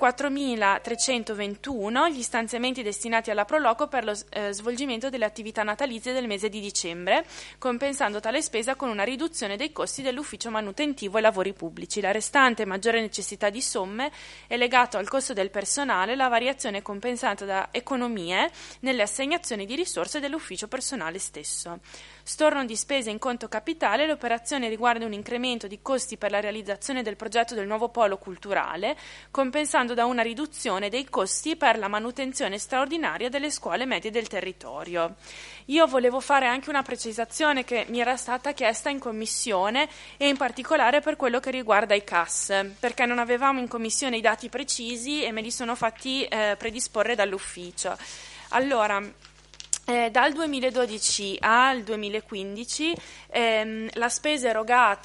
4.321 gli stanziamenti destinati alla Proloco per lo svolgimento delle attività natalizie del mese di dicembre, compensando tale spesa con una riduzione dei costi dell'ufficio manutentivo e lavori pubblici. La restante maggiore necessità di somme è legato al costo del personale, la variazione è compensata da economie nelle assegnazioni di risorse dell'ufficio personale stesso. Storno di spese in conto capitale. L'operazione riguarda un incremento di costi per la realizzazione del progetto del nuovo polo culturale, compensando da una riduzione dei costi per la manutenzione straordinaria delle scuole medie del territorio. Io volevo fare anche una precisazione che mi era stata chiesta in commissione, e in particolare per quello che riguarda i CAS, perché non avevamo in commissione i dati precisi e me li sono fatti predisporre dall'ufficio. Allora, dal 2012 al 2015 la spesa erogata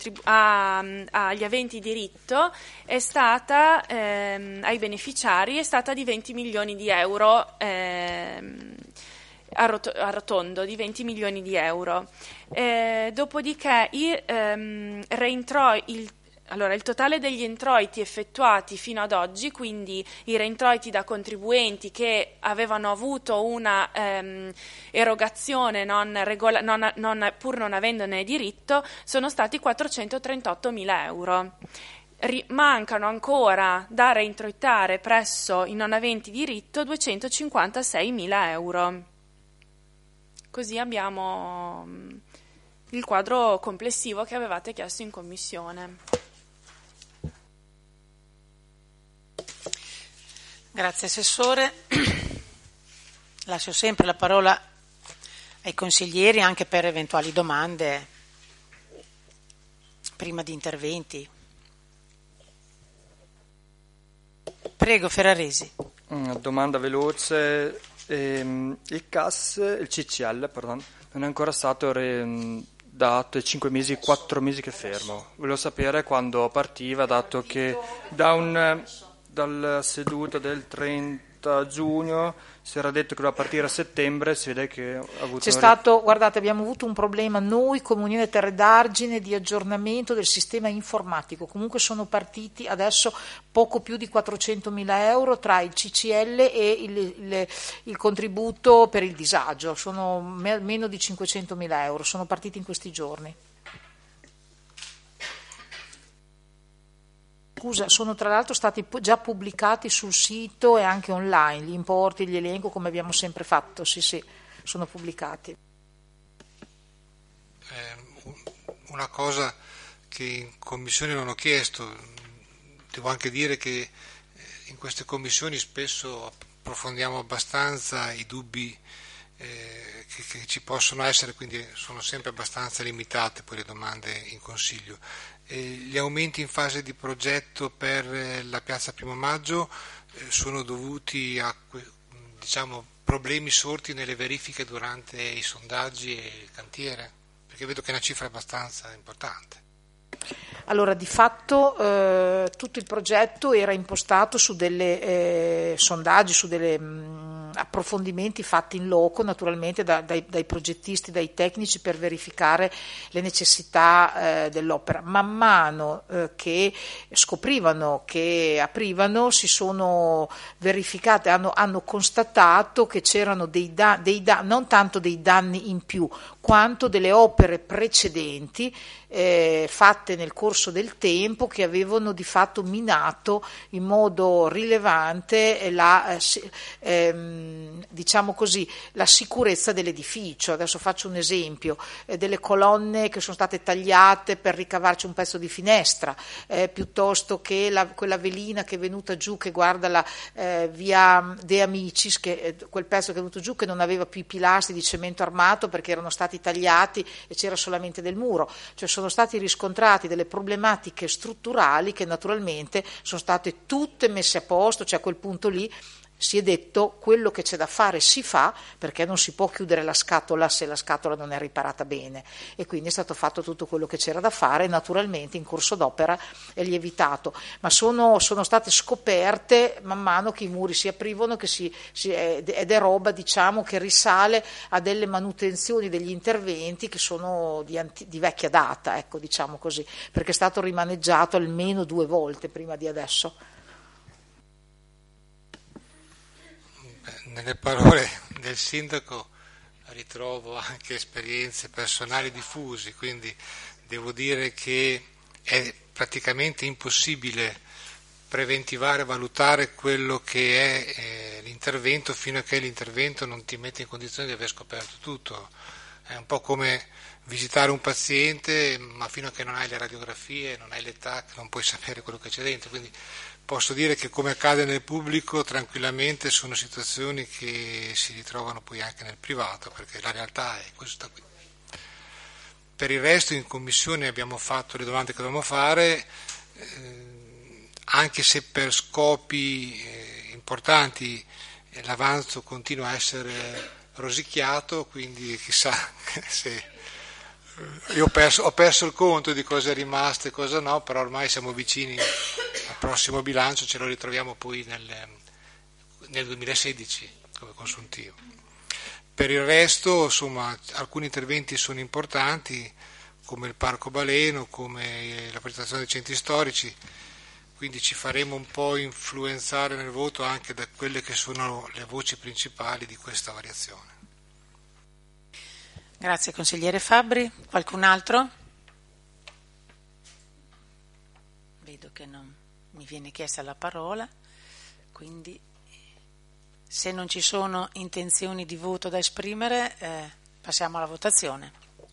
agli aventi diritto è stata ai beneficiari è stata di 20 milioni di euro, arrotondo di 20 milioni di euro. Dopodiché il totale degli introiti effettuati fino ad oggi, quindi i reintroiti da contribuenti che avevano avuto una erogazione pur non avendone diritto, sono stati 438.000 euro. mancano ancora da reintroitare presso i non aventi diritto 256.000 euro. Così abbiamo il quadro complessivo che avevate chiesto in commissione.
Grazie Assessore. Lascio sempre la parola ai consiglieri anche per eventuali domande prima di interventi. Prego Ferraresi.
Una domanda veloce. Il CAS, il CCL, non è ancora stato dato, 5 mesi, 4 mesi che è fermo. Volevo sapere quando partiva, dato che dalla seduta del 30 giugno si era detto che doveva partire a settembre, si vede che ha avuto
guardate, abbiamo avuto un problema noi come Unione Terre d'Argine di aggiornamento del sistema informatico. Comunque sono partiti adesso poco più di 400.000 euro tra il CCL e il contributo per il disagio, sono meno di 500.000 euro, sono partiti in questi giorni. Sono tra l'altro stati già pubblicati sul sito e anche online, gli importi, gli elenco come abbiamo sempre fatto, sì, sono pubblicati.
Una cosa che in commissione non ho chiesto, devo anche dire che in queste commissioni spesso approfondiamo abbastanza i dubbi che ci possono essere, quindi sono sempre abbastanza limitate poi le domande in consiglio. Gli aumenti in fase di progetto per la piazza Primo Maggio sono dovuti a problemi sorti nelle verifiche durante i sondaggi e il cantiere? Perché vedo che è una cifra abbastanza importante.
Allora, di fatto tutto il progetto era impostato su delle sondaggi, su delle approfondimenti fatti in loco, naturalmente dai progettisti, dai tecnici, per verificare le necessità dell'opera. Man mano che scoprivano, che aprivano, si sono verificate, hanno constatato che c'erano non tanto dei danni in più, quanto delle opere precedenti fatte nel corso del tempo che avevano di fatto minato in modo rilevante la sicurezza dell'edificio. Adesso faccio un esempio, delle colonne che sono state tagliate per ricavarci un pezzo di finestra, piuttosto che quella velina che è venuta giù, che guarda la via De Amicis, quel pezzo che è venuto giù, che non aveva più i pilastri di cemento armato perché erano stati tagliati e c'era solamente del muro. Cioè sono stati riscontrati delle problematiche strutturali che naturalmente sono state tutte messe a posto, cioè a quel punto lì si è detto quello che c'è da fare si fa, perché non si può chiudere la scatola se la scatola non è riparata bene, e quindi è stato fatto tutto quello che c'era da fare. Naturalmente in corso d'opera è lievitato, ma sono state scoperte man mano che i muri si aprivano, ed è roba che risale a delle manutenzioni degli interventi che sono di vecchia data, ecco, diciamo così, perché è stato rimaneggiato almeno 2 volte prima di adesso.
Nelle parole del sindaco ritrovo anche esperienze personali diffuse, quindi devo dire che è praticamente impossibile preventivare, valutare quello che è l'intervento fino a che l'intervento non ti mette in condizione di aver scoperto tutto. È un po' come visitare un paziente, ma fino a che non hai le radiografie, non hai l'età, non puoi sapere quello che c'è dentro. Quindi posso dire che, come accade nel pubblico, tranquillamente sono situazioni che si ritrovano poi anche nel privato, perché la realtà è questa qui. Per il resto in commissione abbiamo fatto le domande che dovevamo fare, anche se per scopi importanti l'avanzo continua a essere rosicchiato, quindi chissà se... Io ho perso il conto di cosa è rimasto e cosa no, però ormai siamo vicini al prossimo bilancio, ce lo ritroviamo poi nel 2016 come consuntivo. Per il resto, insomma, alcuni interventi sono importanti, come il Parco Baleno, come la presentazione dei centri storici, quindi ci faremo un po' influenzare nel voto anche da quelle che sono le voci principali di questa variazione.
Grazie consigliere Fabbri. Qualcun altro? Bene. Vedo che non mi viene chiesta la parola, quindi se non ci sono intenzioni di voto da esprimere, passiamo alla votazione.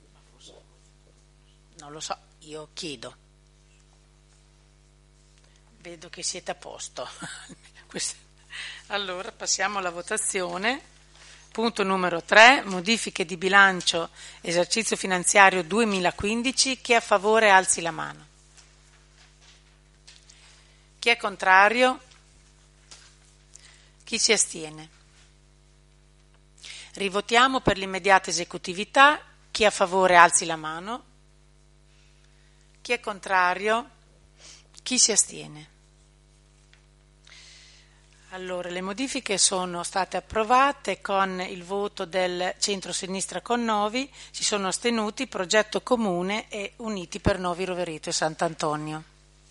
Non lo so, io chiedo. Vedo che siete a posto. Allora passiamo alla votazione. Punto numero 3, modifiche di bilancio esercizio finanziario 2015. Chi è a favore alzi la mano. Chi è contrario? Chi si astiene? Rivotiamo per l'immediata esecutività. Chi è a favore alzi la mano. Chi è contrario? Chi si astiene? Allora, le modifiche sono state approvate con il voto del centro-sinistra con Novi, si sono astenuti Progetto Comune e Uniti per Novi Rovereto e Sant'Antonio.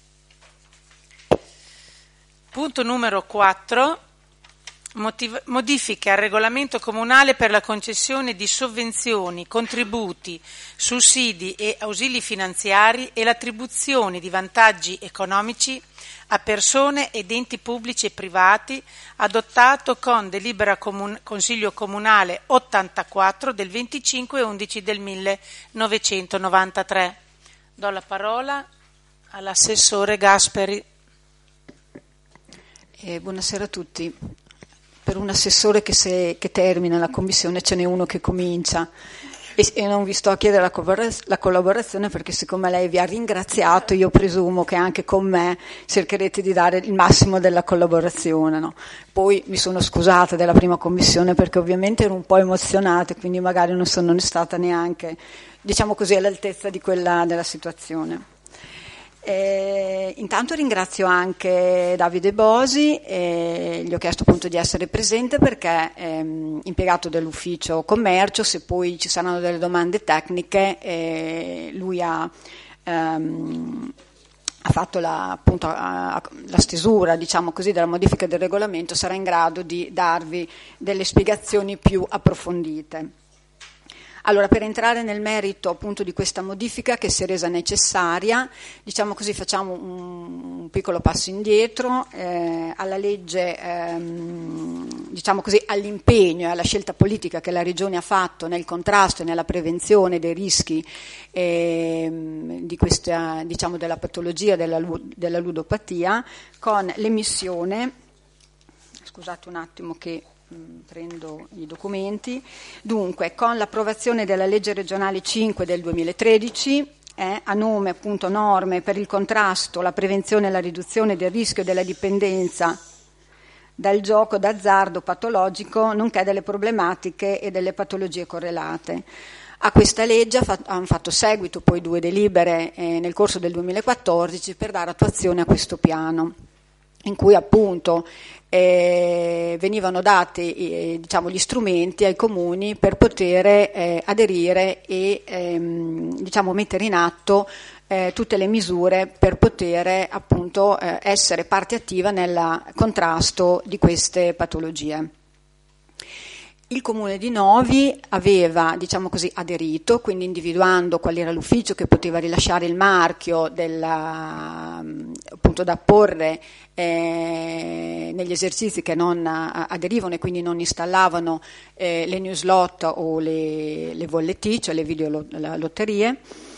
Punto numero 4. Modifiche al regolamento comunale per la concessione di sovvenzioni, contributi, sussidi e ausili finanziari e l'attribuzione di vantaggi economici a persone ed enti pubblici e privati, adottato con delibera Consiglio Comunale 84 del 25/11 del 1993. Do la parola all'assessore Gasperi.
Buonasera a tutti. Per un assessore che termina la commissione ce n'è uno che comincia e non vi sto a chiedere la collaborazione perché siccome lei vi ha ringraziato io presumo che anche con me cercherete di dare il massimo della collaborazione, no? Poi mi sono scusata della prima commissione perché ovviamente ero un po' emozionata e quindi magari non sono stata neanche, diciamo così, all'altezza di quella della situazione. Intanto ringrazio anche Davide Bosi, gli ho chiesto appunto di essere presente perché è impiegato dell'ufficio commercio, se poi ci saranno delle domande tecniche lui ha fatto la stesura, diciamo così, della modifica del regolamento, sarà in grado di darvi delle spiegazioni più approfondite. Allora, per entrare nel merito appunto di questa modifica che si è resa necessaria, diciamo così, facciamo un piccolo passo indietro alla legge, diciamo così, all'impegno e alla scelta politica che la Regione ha fatto nel contrasto e nella prevenzione dei rischi di questa, diciamo, della patologia della ludopatia, con l'emissione, scusate un attimo che prendo i documenti. Dunque, con l'approvazione della legge regionale 5 del 2013, a nome appunto norme per il contrasto, la prevenzione e la riduzione del rischio della dipendenza dal gioco d'azzardo patologico, nonché delle problematiche e delle patologie correlate. A questa legge hanno fatto seguito poi 2 delibere nel corso del 2014 per dare attuazione a questo piano, in cui appunto venivano dati diciamo, gli strumenti ai comuni per poter aderire e diciamo, mettere in atto tutte le misure per poter appunto essere parte attiva nel contrasto di queste patologie. Il Comune di Novi aveva, diciamo così, aderito, quindi individuando qual era l'ufficio che poteva rilasciare il marchio appunto da porre negli esercizi che non aderivano e quindi non installavano le newslot o le VLT, cioè le videolotterie.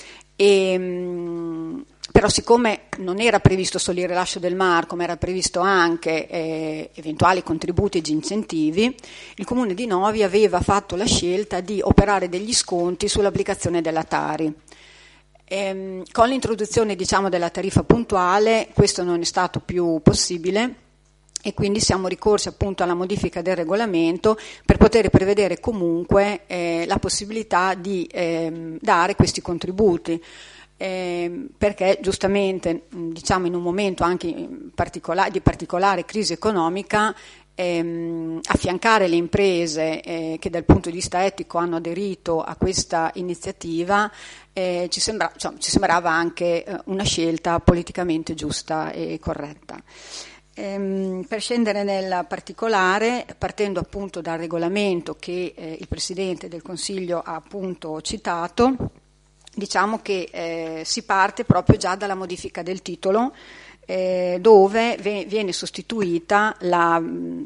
Però siccome non era previsto solo il rilascio del marchio, ma era previsto anche eventuali contributi e incentivi, il Comune di Novi aveva fatto la scelta di operare degli sconti sull'applicazione della Tari. Con l'introduzione, diciamo, della tariffa puntuale questo non è stato più possibile e quindi siamo ricorsi appunto alla modifica del regolamento per poter prevedere comunque la possibilità di dare questi contributi. Perché giustamente, diciamo, in un momento anche di particolare crisi economica, affiancare le imprese che dal punto di vista etico hanno aderito a questa iniziativa ci sembrava anche una scelta politicamente giusta e corretta. Per scendere nel particolare, partendo appunto dal regolamento che il Presidente del Consiglio ha appunto citato, diciamo che si parte proprio già dalla modifica del titolo dove viene sostituita il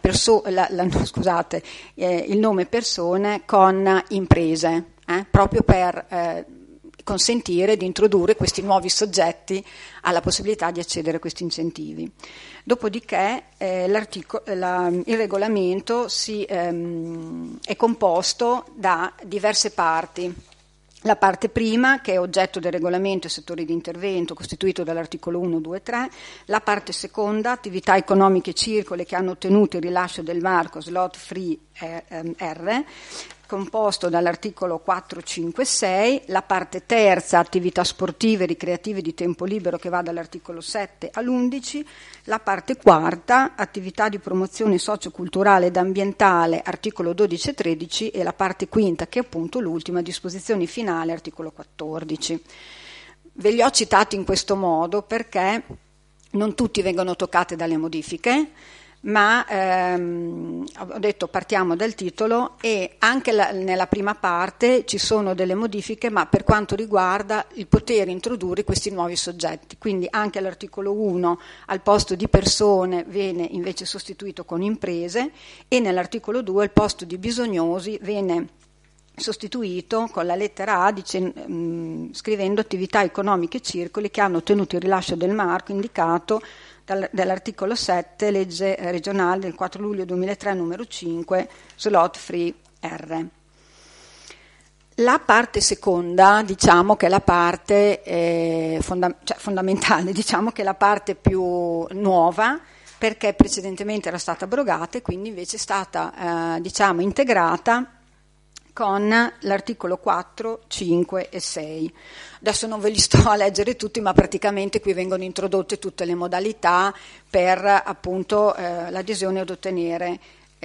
nome persone con imprese, proprio per consentire di introdurre questi nuovi soggetti alla possibilità di accedere a questi incentivi. Dopodiché il regolamento è composto da diverse parti. La parte prima, che è oggetto del regolamento e settori di intervento, costituito dall'articolo 1, 2, 3, la parte seconda, attività economiche circole che hanno ottenuto il rilascio del marco Slot Free R, composto dall'articolo 4, 5, 6, la parte terza, attività sportive e ricreative di tempo libero, che va dall'articolo 7 all'11, la parte quarta, attività di promozione socioculturale ed ambientale, articolo 12 e 13, e la parte quinta, che è appunto l'ultima, disposizioni finali, articolo 14. Ve li ho citati in questo modo perché non tutti vengono toccati dalle modifiche, ma ho detto partiamo dal titolo, e anche nella prima parte ci sono delle modifiche, ma per quanto riguarda il poter introdurre questi nuovi soggetti. Quindi anche all'articolo 1 al posto di persone viene invece sostituito con imprese, e nell'articolo 2 al posto di bisognosi viene sostituito con la lettera A scrivendo attività economiche circoli che hanno ottenuto il rilascio del marco indicato dall'articolo 7, legge regionale del 4 luglio 2003 numero 5, Slot Free R. La parte seconda, diciamo che è la parte fondamentale, diciamo che è la parte più nuova, perché precedentemente era stata abrogata e quindi invece è stata integrata con l'articolo 4, 5 e 6. Adesso non ve li sto a leggere tutti, ma praticamente qui vengono introdotte tutte le modalità per appunto l'adesione ad ottenere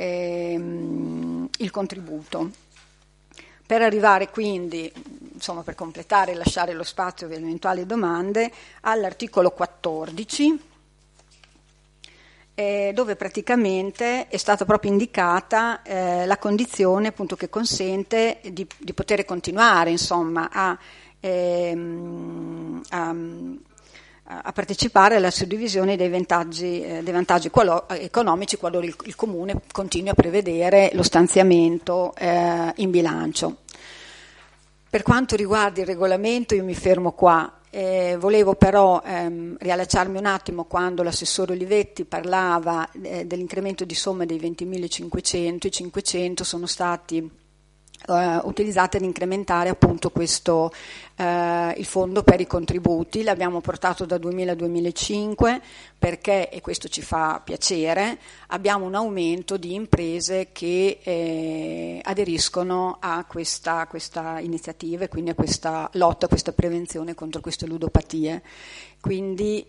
il contributo. Per arrivare quindi, insomma, per completare e lasciare lo spazio per eventuali domande, all'articolo 14, dove praticamente è stata proprio indicata la condizione appunto che consente di poter continuare, insomma, a partecipare alla suddivisione dei vantaggi economici qualora il Comune continui a prevedere lo stanziamento in bilancio. Per quanto riguarda il regolamento io mi fermo qua. Volevo però riallacciarmi un attimo quando l'assessore Olivetti parlava dell'incremento di somme dei 20.500, i 500 sono stati utilizzati ad incrementare appunto questo il fondo per i contributi. L'abbiamo portato da 2000 a 2005 perché, e questo ci fa piacere, abbiamo un aumento di imprese che aderiscono a questa iniziativa e quindi a questa lotta, a questa prevenzione contro queste ludopatie. Quindi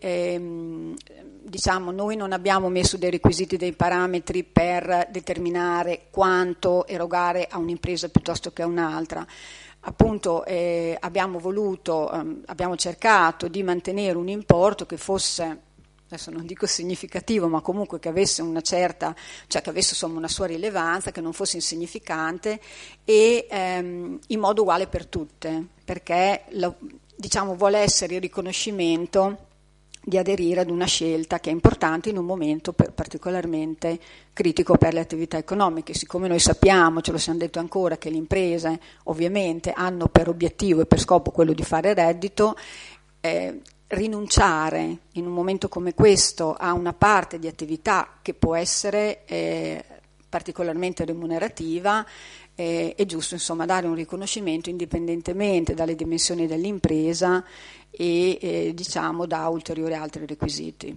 noi non abbiamo messo dei requisiti, dei parametri per determinare quanto erogare a un'impresa piuttosto che a un'altra. Appunto abbiamo cercato di mantenere un importo che fosse, adesso non dico significativo, ma comunque che avesse una certa, cioè che avesse insomma una sua rilevanza, che non fosse insignificante e in modo uguale per tutte, perché vuole essere il riconoscimento di aderire ad una scelta che è importante in un momento particolarmente critico per le attività economiche. Siccome noi sappiamo, ce lo siamo detto ancora, che le imprese ovviamente hanno per obiettivo e per scopo quello di fare reddito, rinunciare in un momento come questo a una parte di attività che può essere particolarmente remunerativa, è giusto insomma dare un riconoscimento indipendentemente dalle dimensioni dell'impresa e da ulteriori altri requisiti.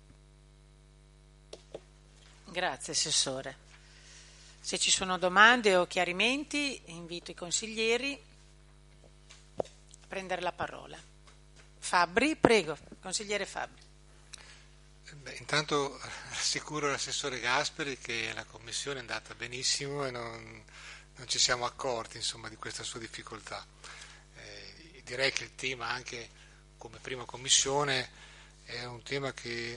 Grazie Assessore. Se ci sono domande o chiarimenti invito i consiglieri a prendere la parola. Fabbri, prego, consigliere Fabbri.
Intanto rassicuro l'assessore Gasperi che la commissione è andata benissimo e non ci siamo accorti insomma di questa sua difficoltà. Direi che il tema anche come prima commissione è un tema che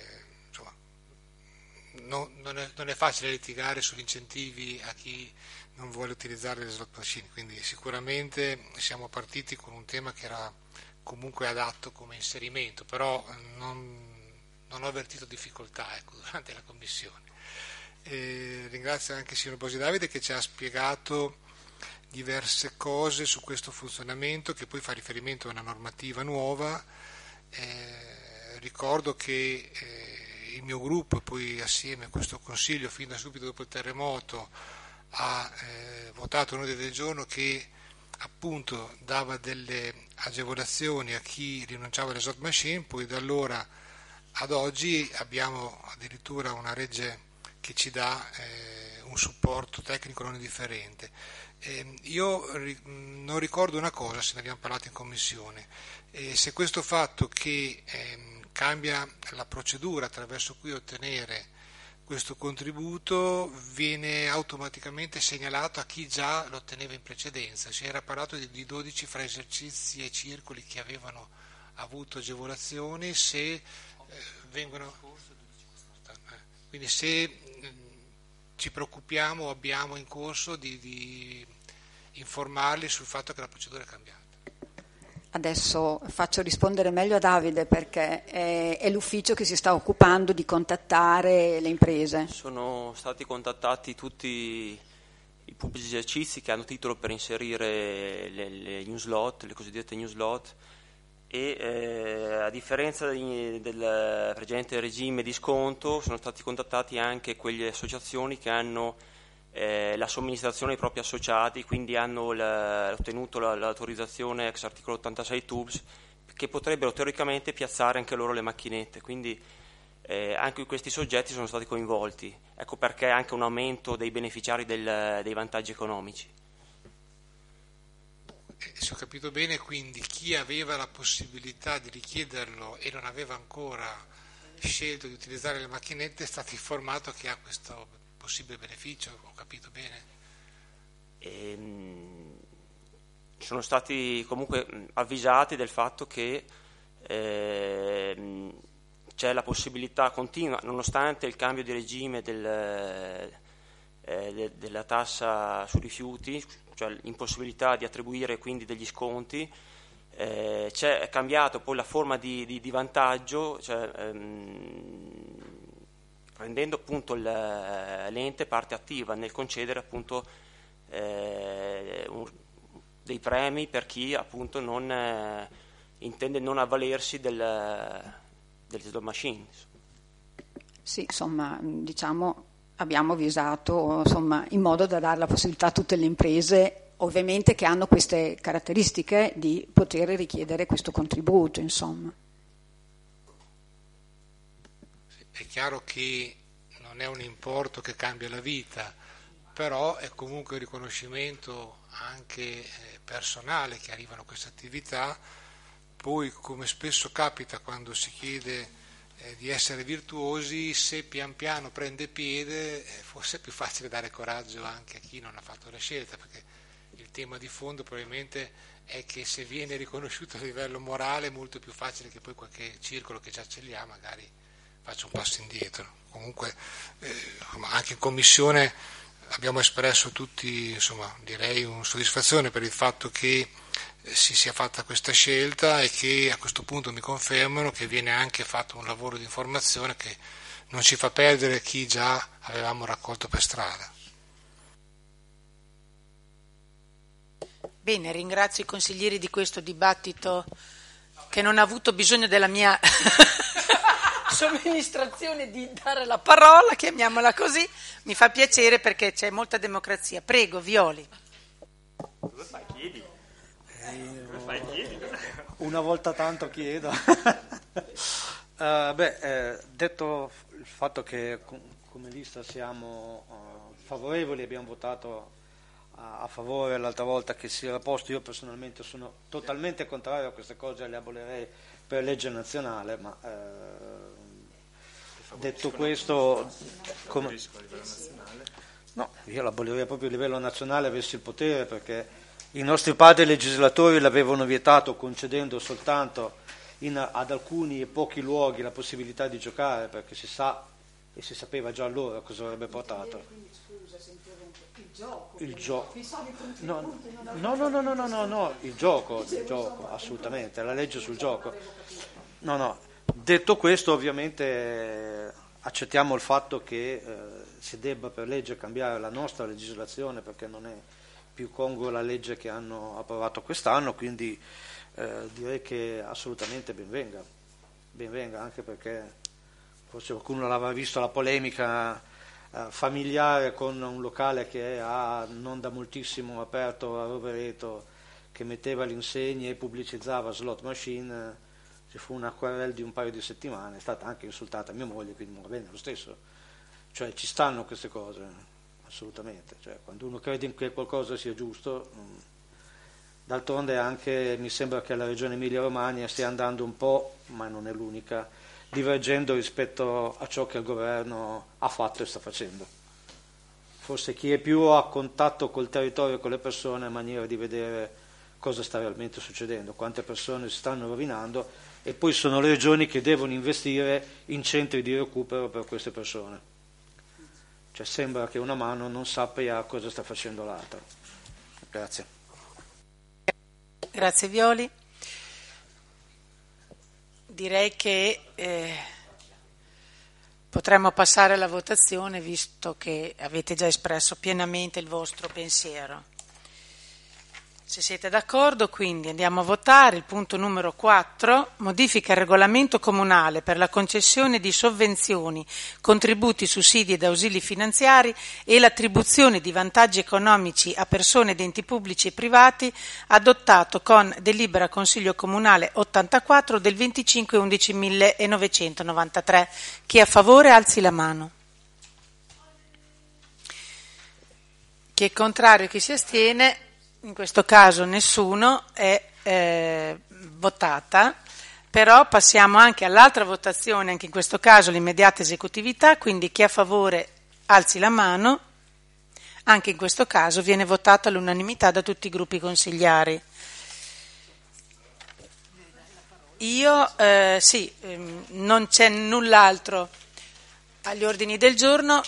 non è facile litigare sugli incentivi a chi non vuole utilizzare le slot machine, quindi sicuramente siamo partiti con un tema che era comunque adatto come inserimento, però non ho avvertito difficoltà durante la commissione. Ringrazio anche il signor Bosi Davide che ci ha spiegato diverse cose su questo funzionamento, che poi fa riferimento a una normativa nuova. Ricordo che il mio gruppo, e poi assieme a questo Consiglio, fin da subito dopo il terremoto, ha votato un ordine del giorno che appunto dava delle agevolazioni a chi rinunciava alle slot machine. Poi da allora ad oggi abbiamo addirittura una legge che ci dà un supporto tecnico non indifferente. Io non ricordo una cosa, se ne abbiamo parlato in commissione, se questo fatto che cambia la procedura attraverso cui ottenere questo contributo viene automaticamente segnalato a chi già lo otteneva in precedenza. Si era parlato di 12 fra esercizi e circoli che avevano avuto agevolazioni, se vengono, quindi se ci preoccupiamo o abbiamo in corso di informarli sul fatto che la procedura è cambiata.
Adesso faccio rispondere meglio a Davide, perché è l'ufficio che si sta occupando di contattare le imprese.
Sono stati contattati tutti i pubblici esercizi che hanno titolo per inserire le newslot, le cosiddette newslot, e a differenza del precedente regime di sconto sono stati contattati anche quelle associazioni che hanno la somministrazione ai propri associati, quindi hanno ottenuto l'autorizzazione ex articolo 86 TUBS, che potrebbero teoricamente piazzare anche loro le macchinette, quindi anche questi soggetti sono stati coinvolti. Ecco perché anche un aumento dei beneficiari dei vantaggi economici.
Se ho capito bene, quindi chi aveva la possibilità di richiederlo e non aveva ancora scelto di utilizzare le macchinette è stato informato che ha questo possibile beneficio, ho capito bene?
Sono stati comunque avvisati del fatto che c'è la possibilità continua, nonostante il cambio di regime della tassa sui rifiuti, cioè l'impossibilità di attribuire quindi degli sconti, c'è cambiato poi la forma di vantaggio, cioè, rendendo appunto l'ente parte attiva nel concedere appunto dei premi per chi appunto non intende non avvalersi delle slot machine.
Sì, insomma, diciamo, abbiamo avvisato in modo da dare la possibilità a tutte le imprese, ovviamente che hanno queste caratteristiche, di poter richiedere questo contributo, insomma.
È chiaro che non è un importo che cambia la vita, però è comunque un riconoscimento anche personale che arrivano a queste attività. Poi, come spesso capita quando si chiede di essere virtuosi, se pian piano prende piede forse è più facile dare coraggio anche a chi non ha fatto la scelta, perché il tema di fondo probabilmente è che se viene riconosciuto a livello morale è molto più facile che poi qualche circolo che già ce li ha magari faccia un passo indietro. Comunque anche in commissione abbiamo espresso tutti, direi, una soddisfazione per il fatto che si sia fatta questa scelta e che a questo punto mi confermano che viene anche fatto un lavoro di informazione che non ci fa perdere chi già avevamo raccolto per strada.
Bene, ringrazio i consiglieri di questo dibattito che non ha avuto bisogno della mia somministrazione di dare la parola, chiamiamola così. Mi fa piacere perché c'è molta democrazia. Prego, Violi.
Una volta tanto chiedo. Detto il fatto che come lista siamo favorevoli, abbiamo votato a favore l'altra volta che si era posto, io personalmente sono totalmente contrario a queste cose, le abolirei per legge nazionale, ma detto questo, no, io l'abolirei proprio a livello nazionale, avessi il potere, perché i nostri padri legislatori l'avevano vietato concedendo soltanto ad alcuni e pochi luoghi la possibilità di giocare, perché si sa e si sapeva già allora cosa avrebbe portato. Il gioco. No, il gioco, assolutamente, la legge sul gioco. No. Detto questo, ovviamente accettiamo il fatto che si debba per legge cambiare la nostra legislazione, perché non è più congrua la legge che hanno approvato quest'anno, quindi direi che assolutamente ben venga, anche perché forse qualcuno l'aveva visto la polemica familiare con un locale che ha non da moltissimo aperto a Rovereto, che metteva le insegne e pubblicizzava slot machine. Ci fu una querela di un paio di settimane, è stata anche insultata mia moglie, quindi va bene lo stesso. Cioè ci stanno queste cose, assolutamente. Cioè, quando uno crede che qualcosa sia giusto, d'altronde anche mi sembra che la regione Emilia-Romagna stia andando un po', ma non è l'unica, divergendo rispetto a ciò che il governo ha fatto e sta facendo. Forse chi è più a contatto col territorio e con le persone ha maniera di vedere cosa sta realmente succedendo, quante persone si stanno rovinando, e poi sono le regioni che devono investire in centri di recupero per queste persone. Cioè sembra che una mano non sappia cosa sta facendo l'altra. Grazie.
Grazie Violi. Direi che potremmo passare alla votazione, visto che avete già espresso pienamente il vostro pensiero. Se siete d'accordo, quindi andiamo a votare il punto numero 4, modifica il regolamento comunale per la concessione di sovvenzioni, contributi, sussidi ed ausili finanziari e l'attribuzione di vantaggi economici a persone ed enti pubblici e privati, adottato con delibera Consiglio Comunale 84 del 25/11/1993. Chi è a favore alzi la mano. Chi è contrario e chi si astiene? In questo caso nessuno, è votata, però passiamo anche all'altra votazione, anche in questo caso l'immediata esecutività, quindi chi è a favore alzi la mano, anche in questo caso viene votata all'unanimità da tutti i gruppi consigliari. Non c'è null'altro agli ordini del giorno,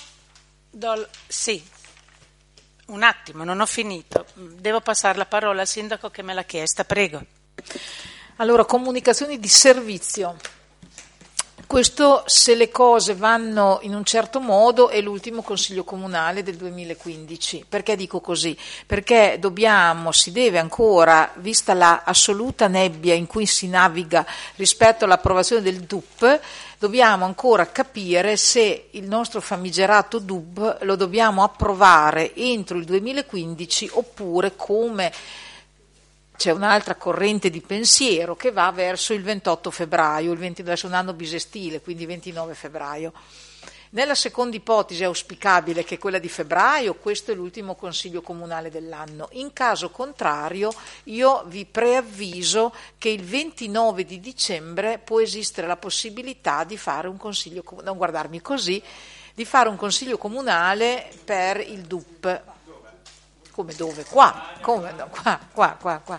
un attimo, non ho finito. Devo passare la parola al sindaco che me l'ha chiesta, prego.
Allora, comunicazioni di servizio. Questo, se le cose vanno in un certo modo, è l'ultimo Consiglio Comunale del 2015. Perché dico così? Perché si deve ancora, vista la assoluta nebbia in cui si naviga rispetto all'approvazione del DUP, dobbiamo ancora capire se il nostro famigerato DUP lo dobbiamo approvare entro il 2015 oppure, come c'è un'altra corrente di pensiero che va verso il 28 febbraio, adesso è un anno bisestile, quindi 29 febbraio. Nella seconda ipotesi auspicabile, che è quella di febbraio, questo è l'ultimo Consiglio Comunale dell'anno. In caso contrario, io vi preavviso che il 29 di dicembre può esistere la possibilità di fare un Consiglio Comunale, non guardarmi così, di fare un Consiglio Comunale per il DUP. Come dove? Qua. Come no? Qua.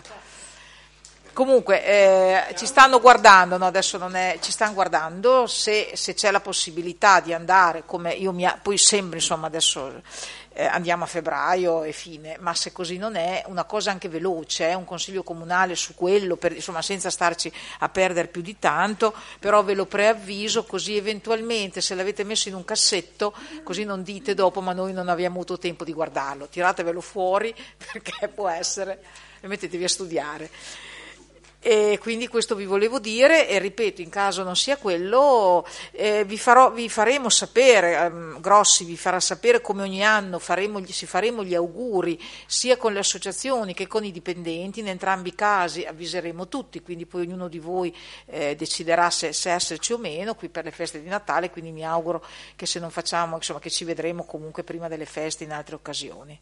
Comunque ci stanno guardando, no, adesso non è, ci stanno guardando se c'è la possibilità di andare, come poi sembra, insomma, adesso andiamo a febbraio e fine, ma se così non è, una cosa anche veloce, un consiglio comunale su quello, insomma, senza starci a perdere più di tanto, però ve lo preavviso, così eventualmente se l'avete messo in un cassetto, così non dite dopo ma noi non abbiamo avuto tempo di guardarlo, tiratevelo fuori perché può essere, e mettetevi a studiare. E quindi questo vi volevo dire, e ripeto, in caso non sia quello, vi faremo sapere, Grossi vi farà sapere come ogni anno faremo gli auguri sia con le associazioni che con i dipendenti, in entrambi i casi avviseremo tutti, quindi poi ognuno di voi deciderà se esserci o meno qui per le feste di Natale, quindi mi auguro che se non facciamo, insomma, che ci vedremo comunque prima delle feste in altre occasioni.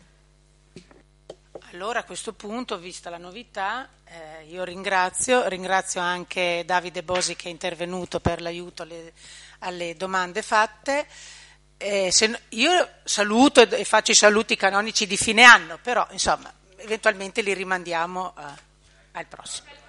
Allora a questo punto, vista la novità, io ringrazio anche Davide Bosi che è intervenuto per l'aiuto alle domande fatte. Io saluto e faccio i saluti canonici di fine anno, però insomma eventualmente li rimandiamo al prossimo.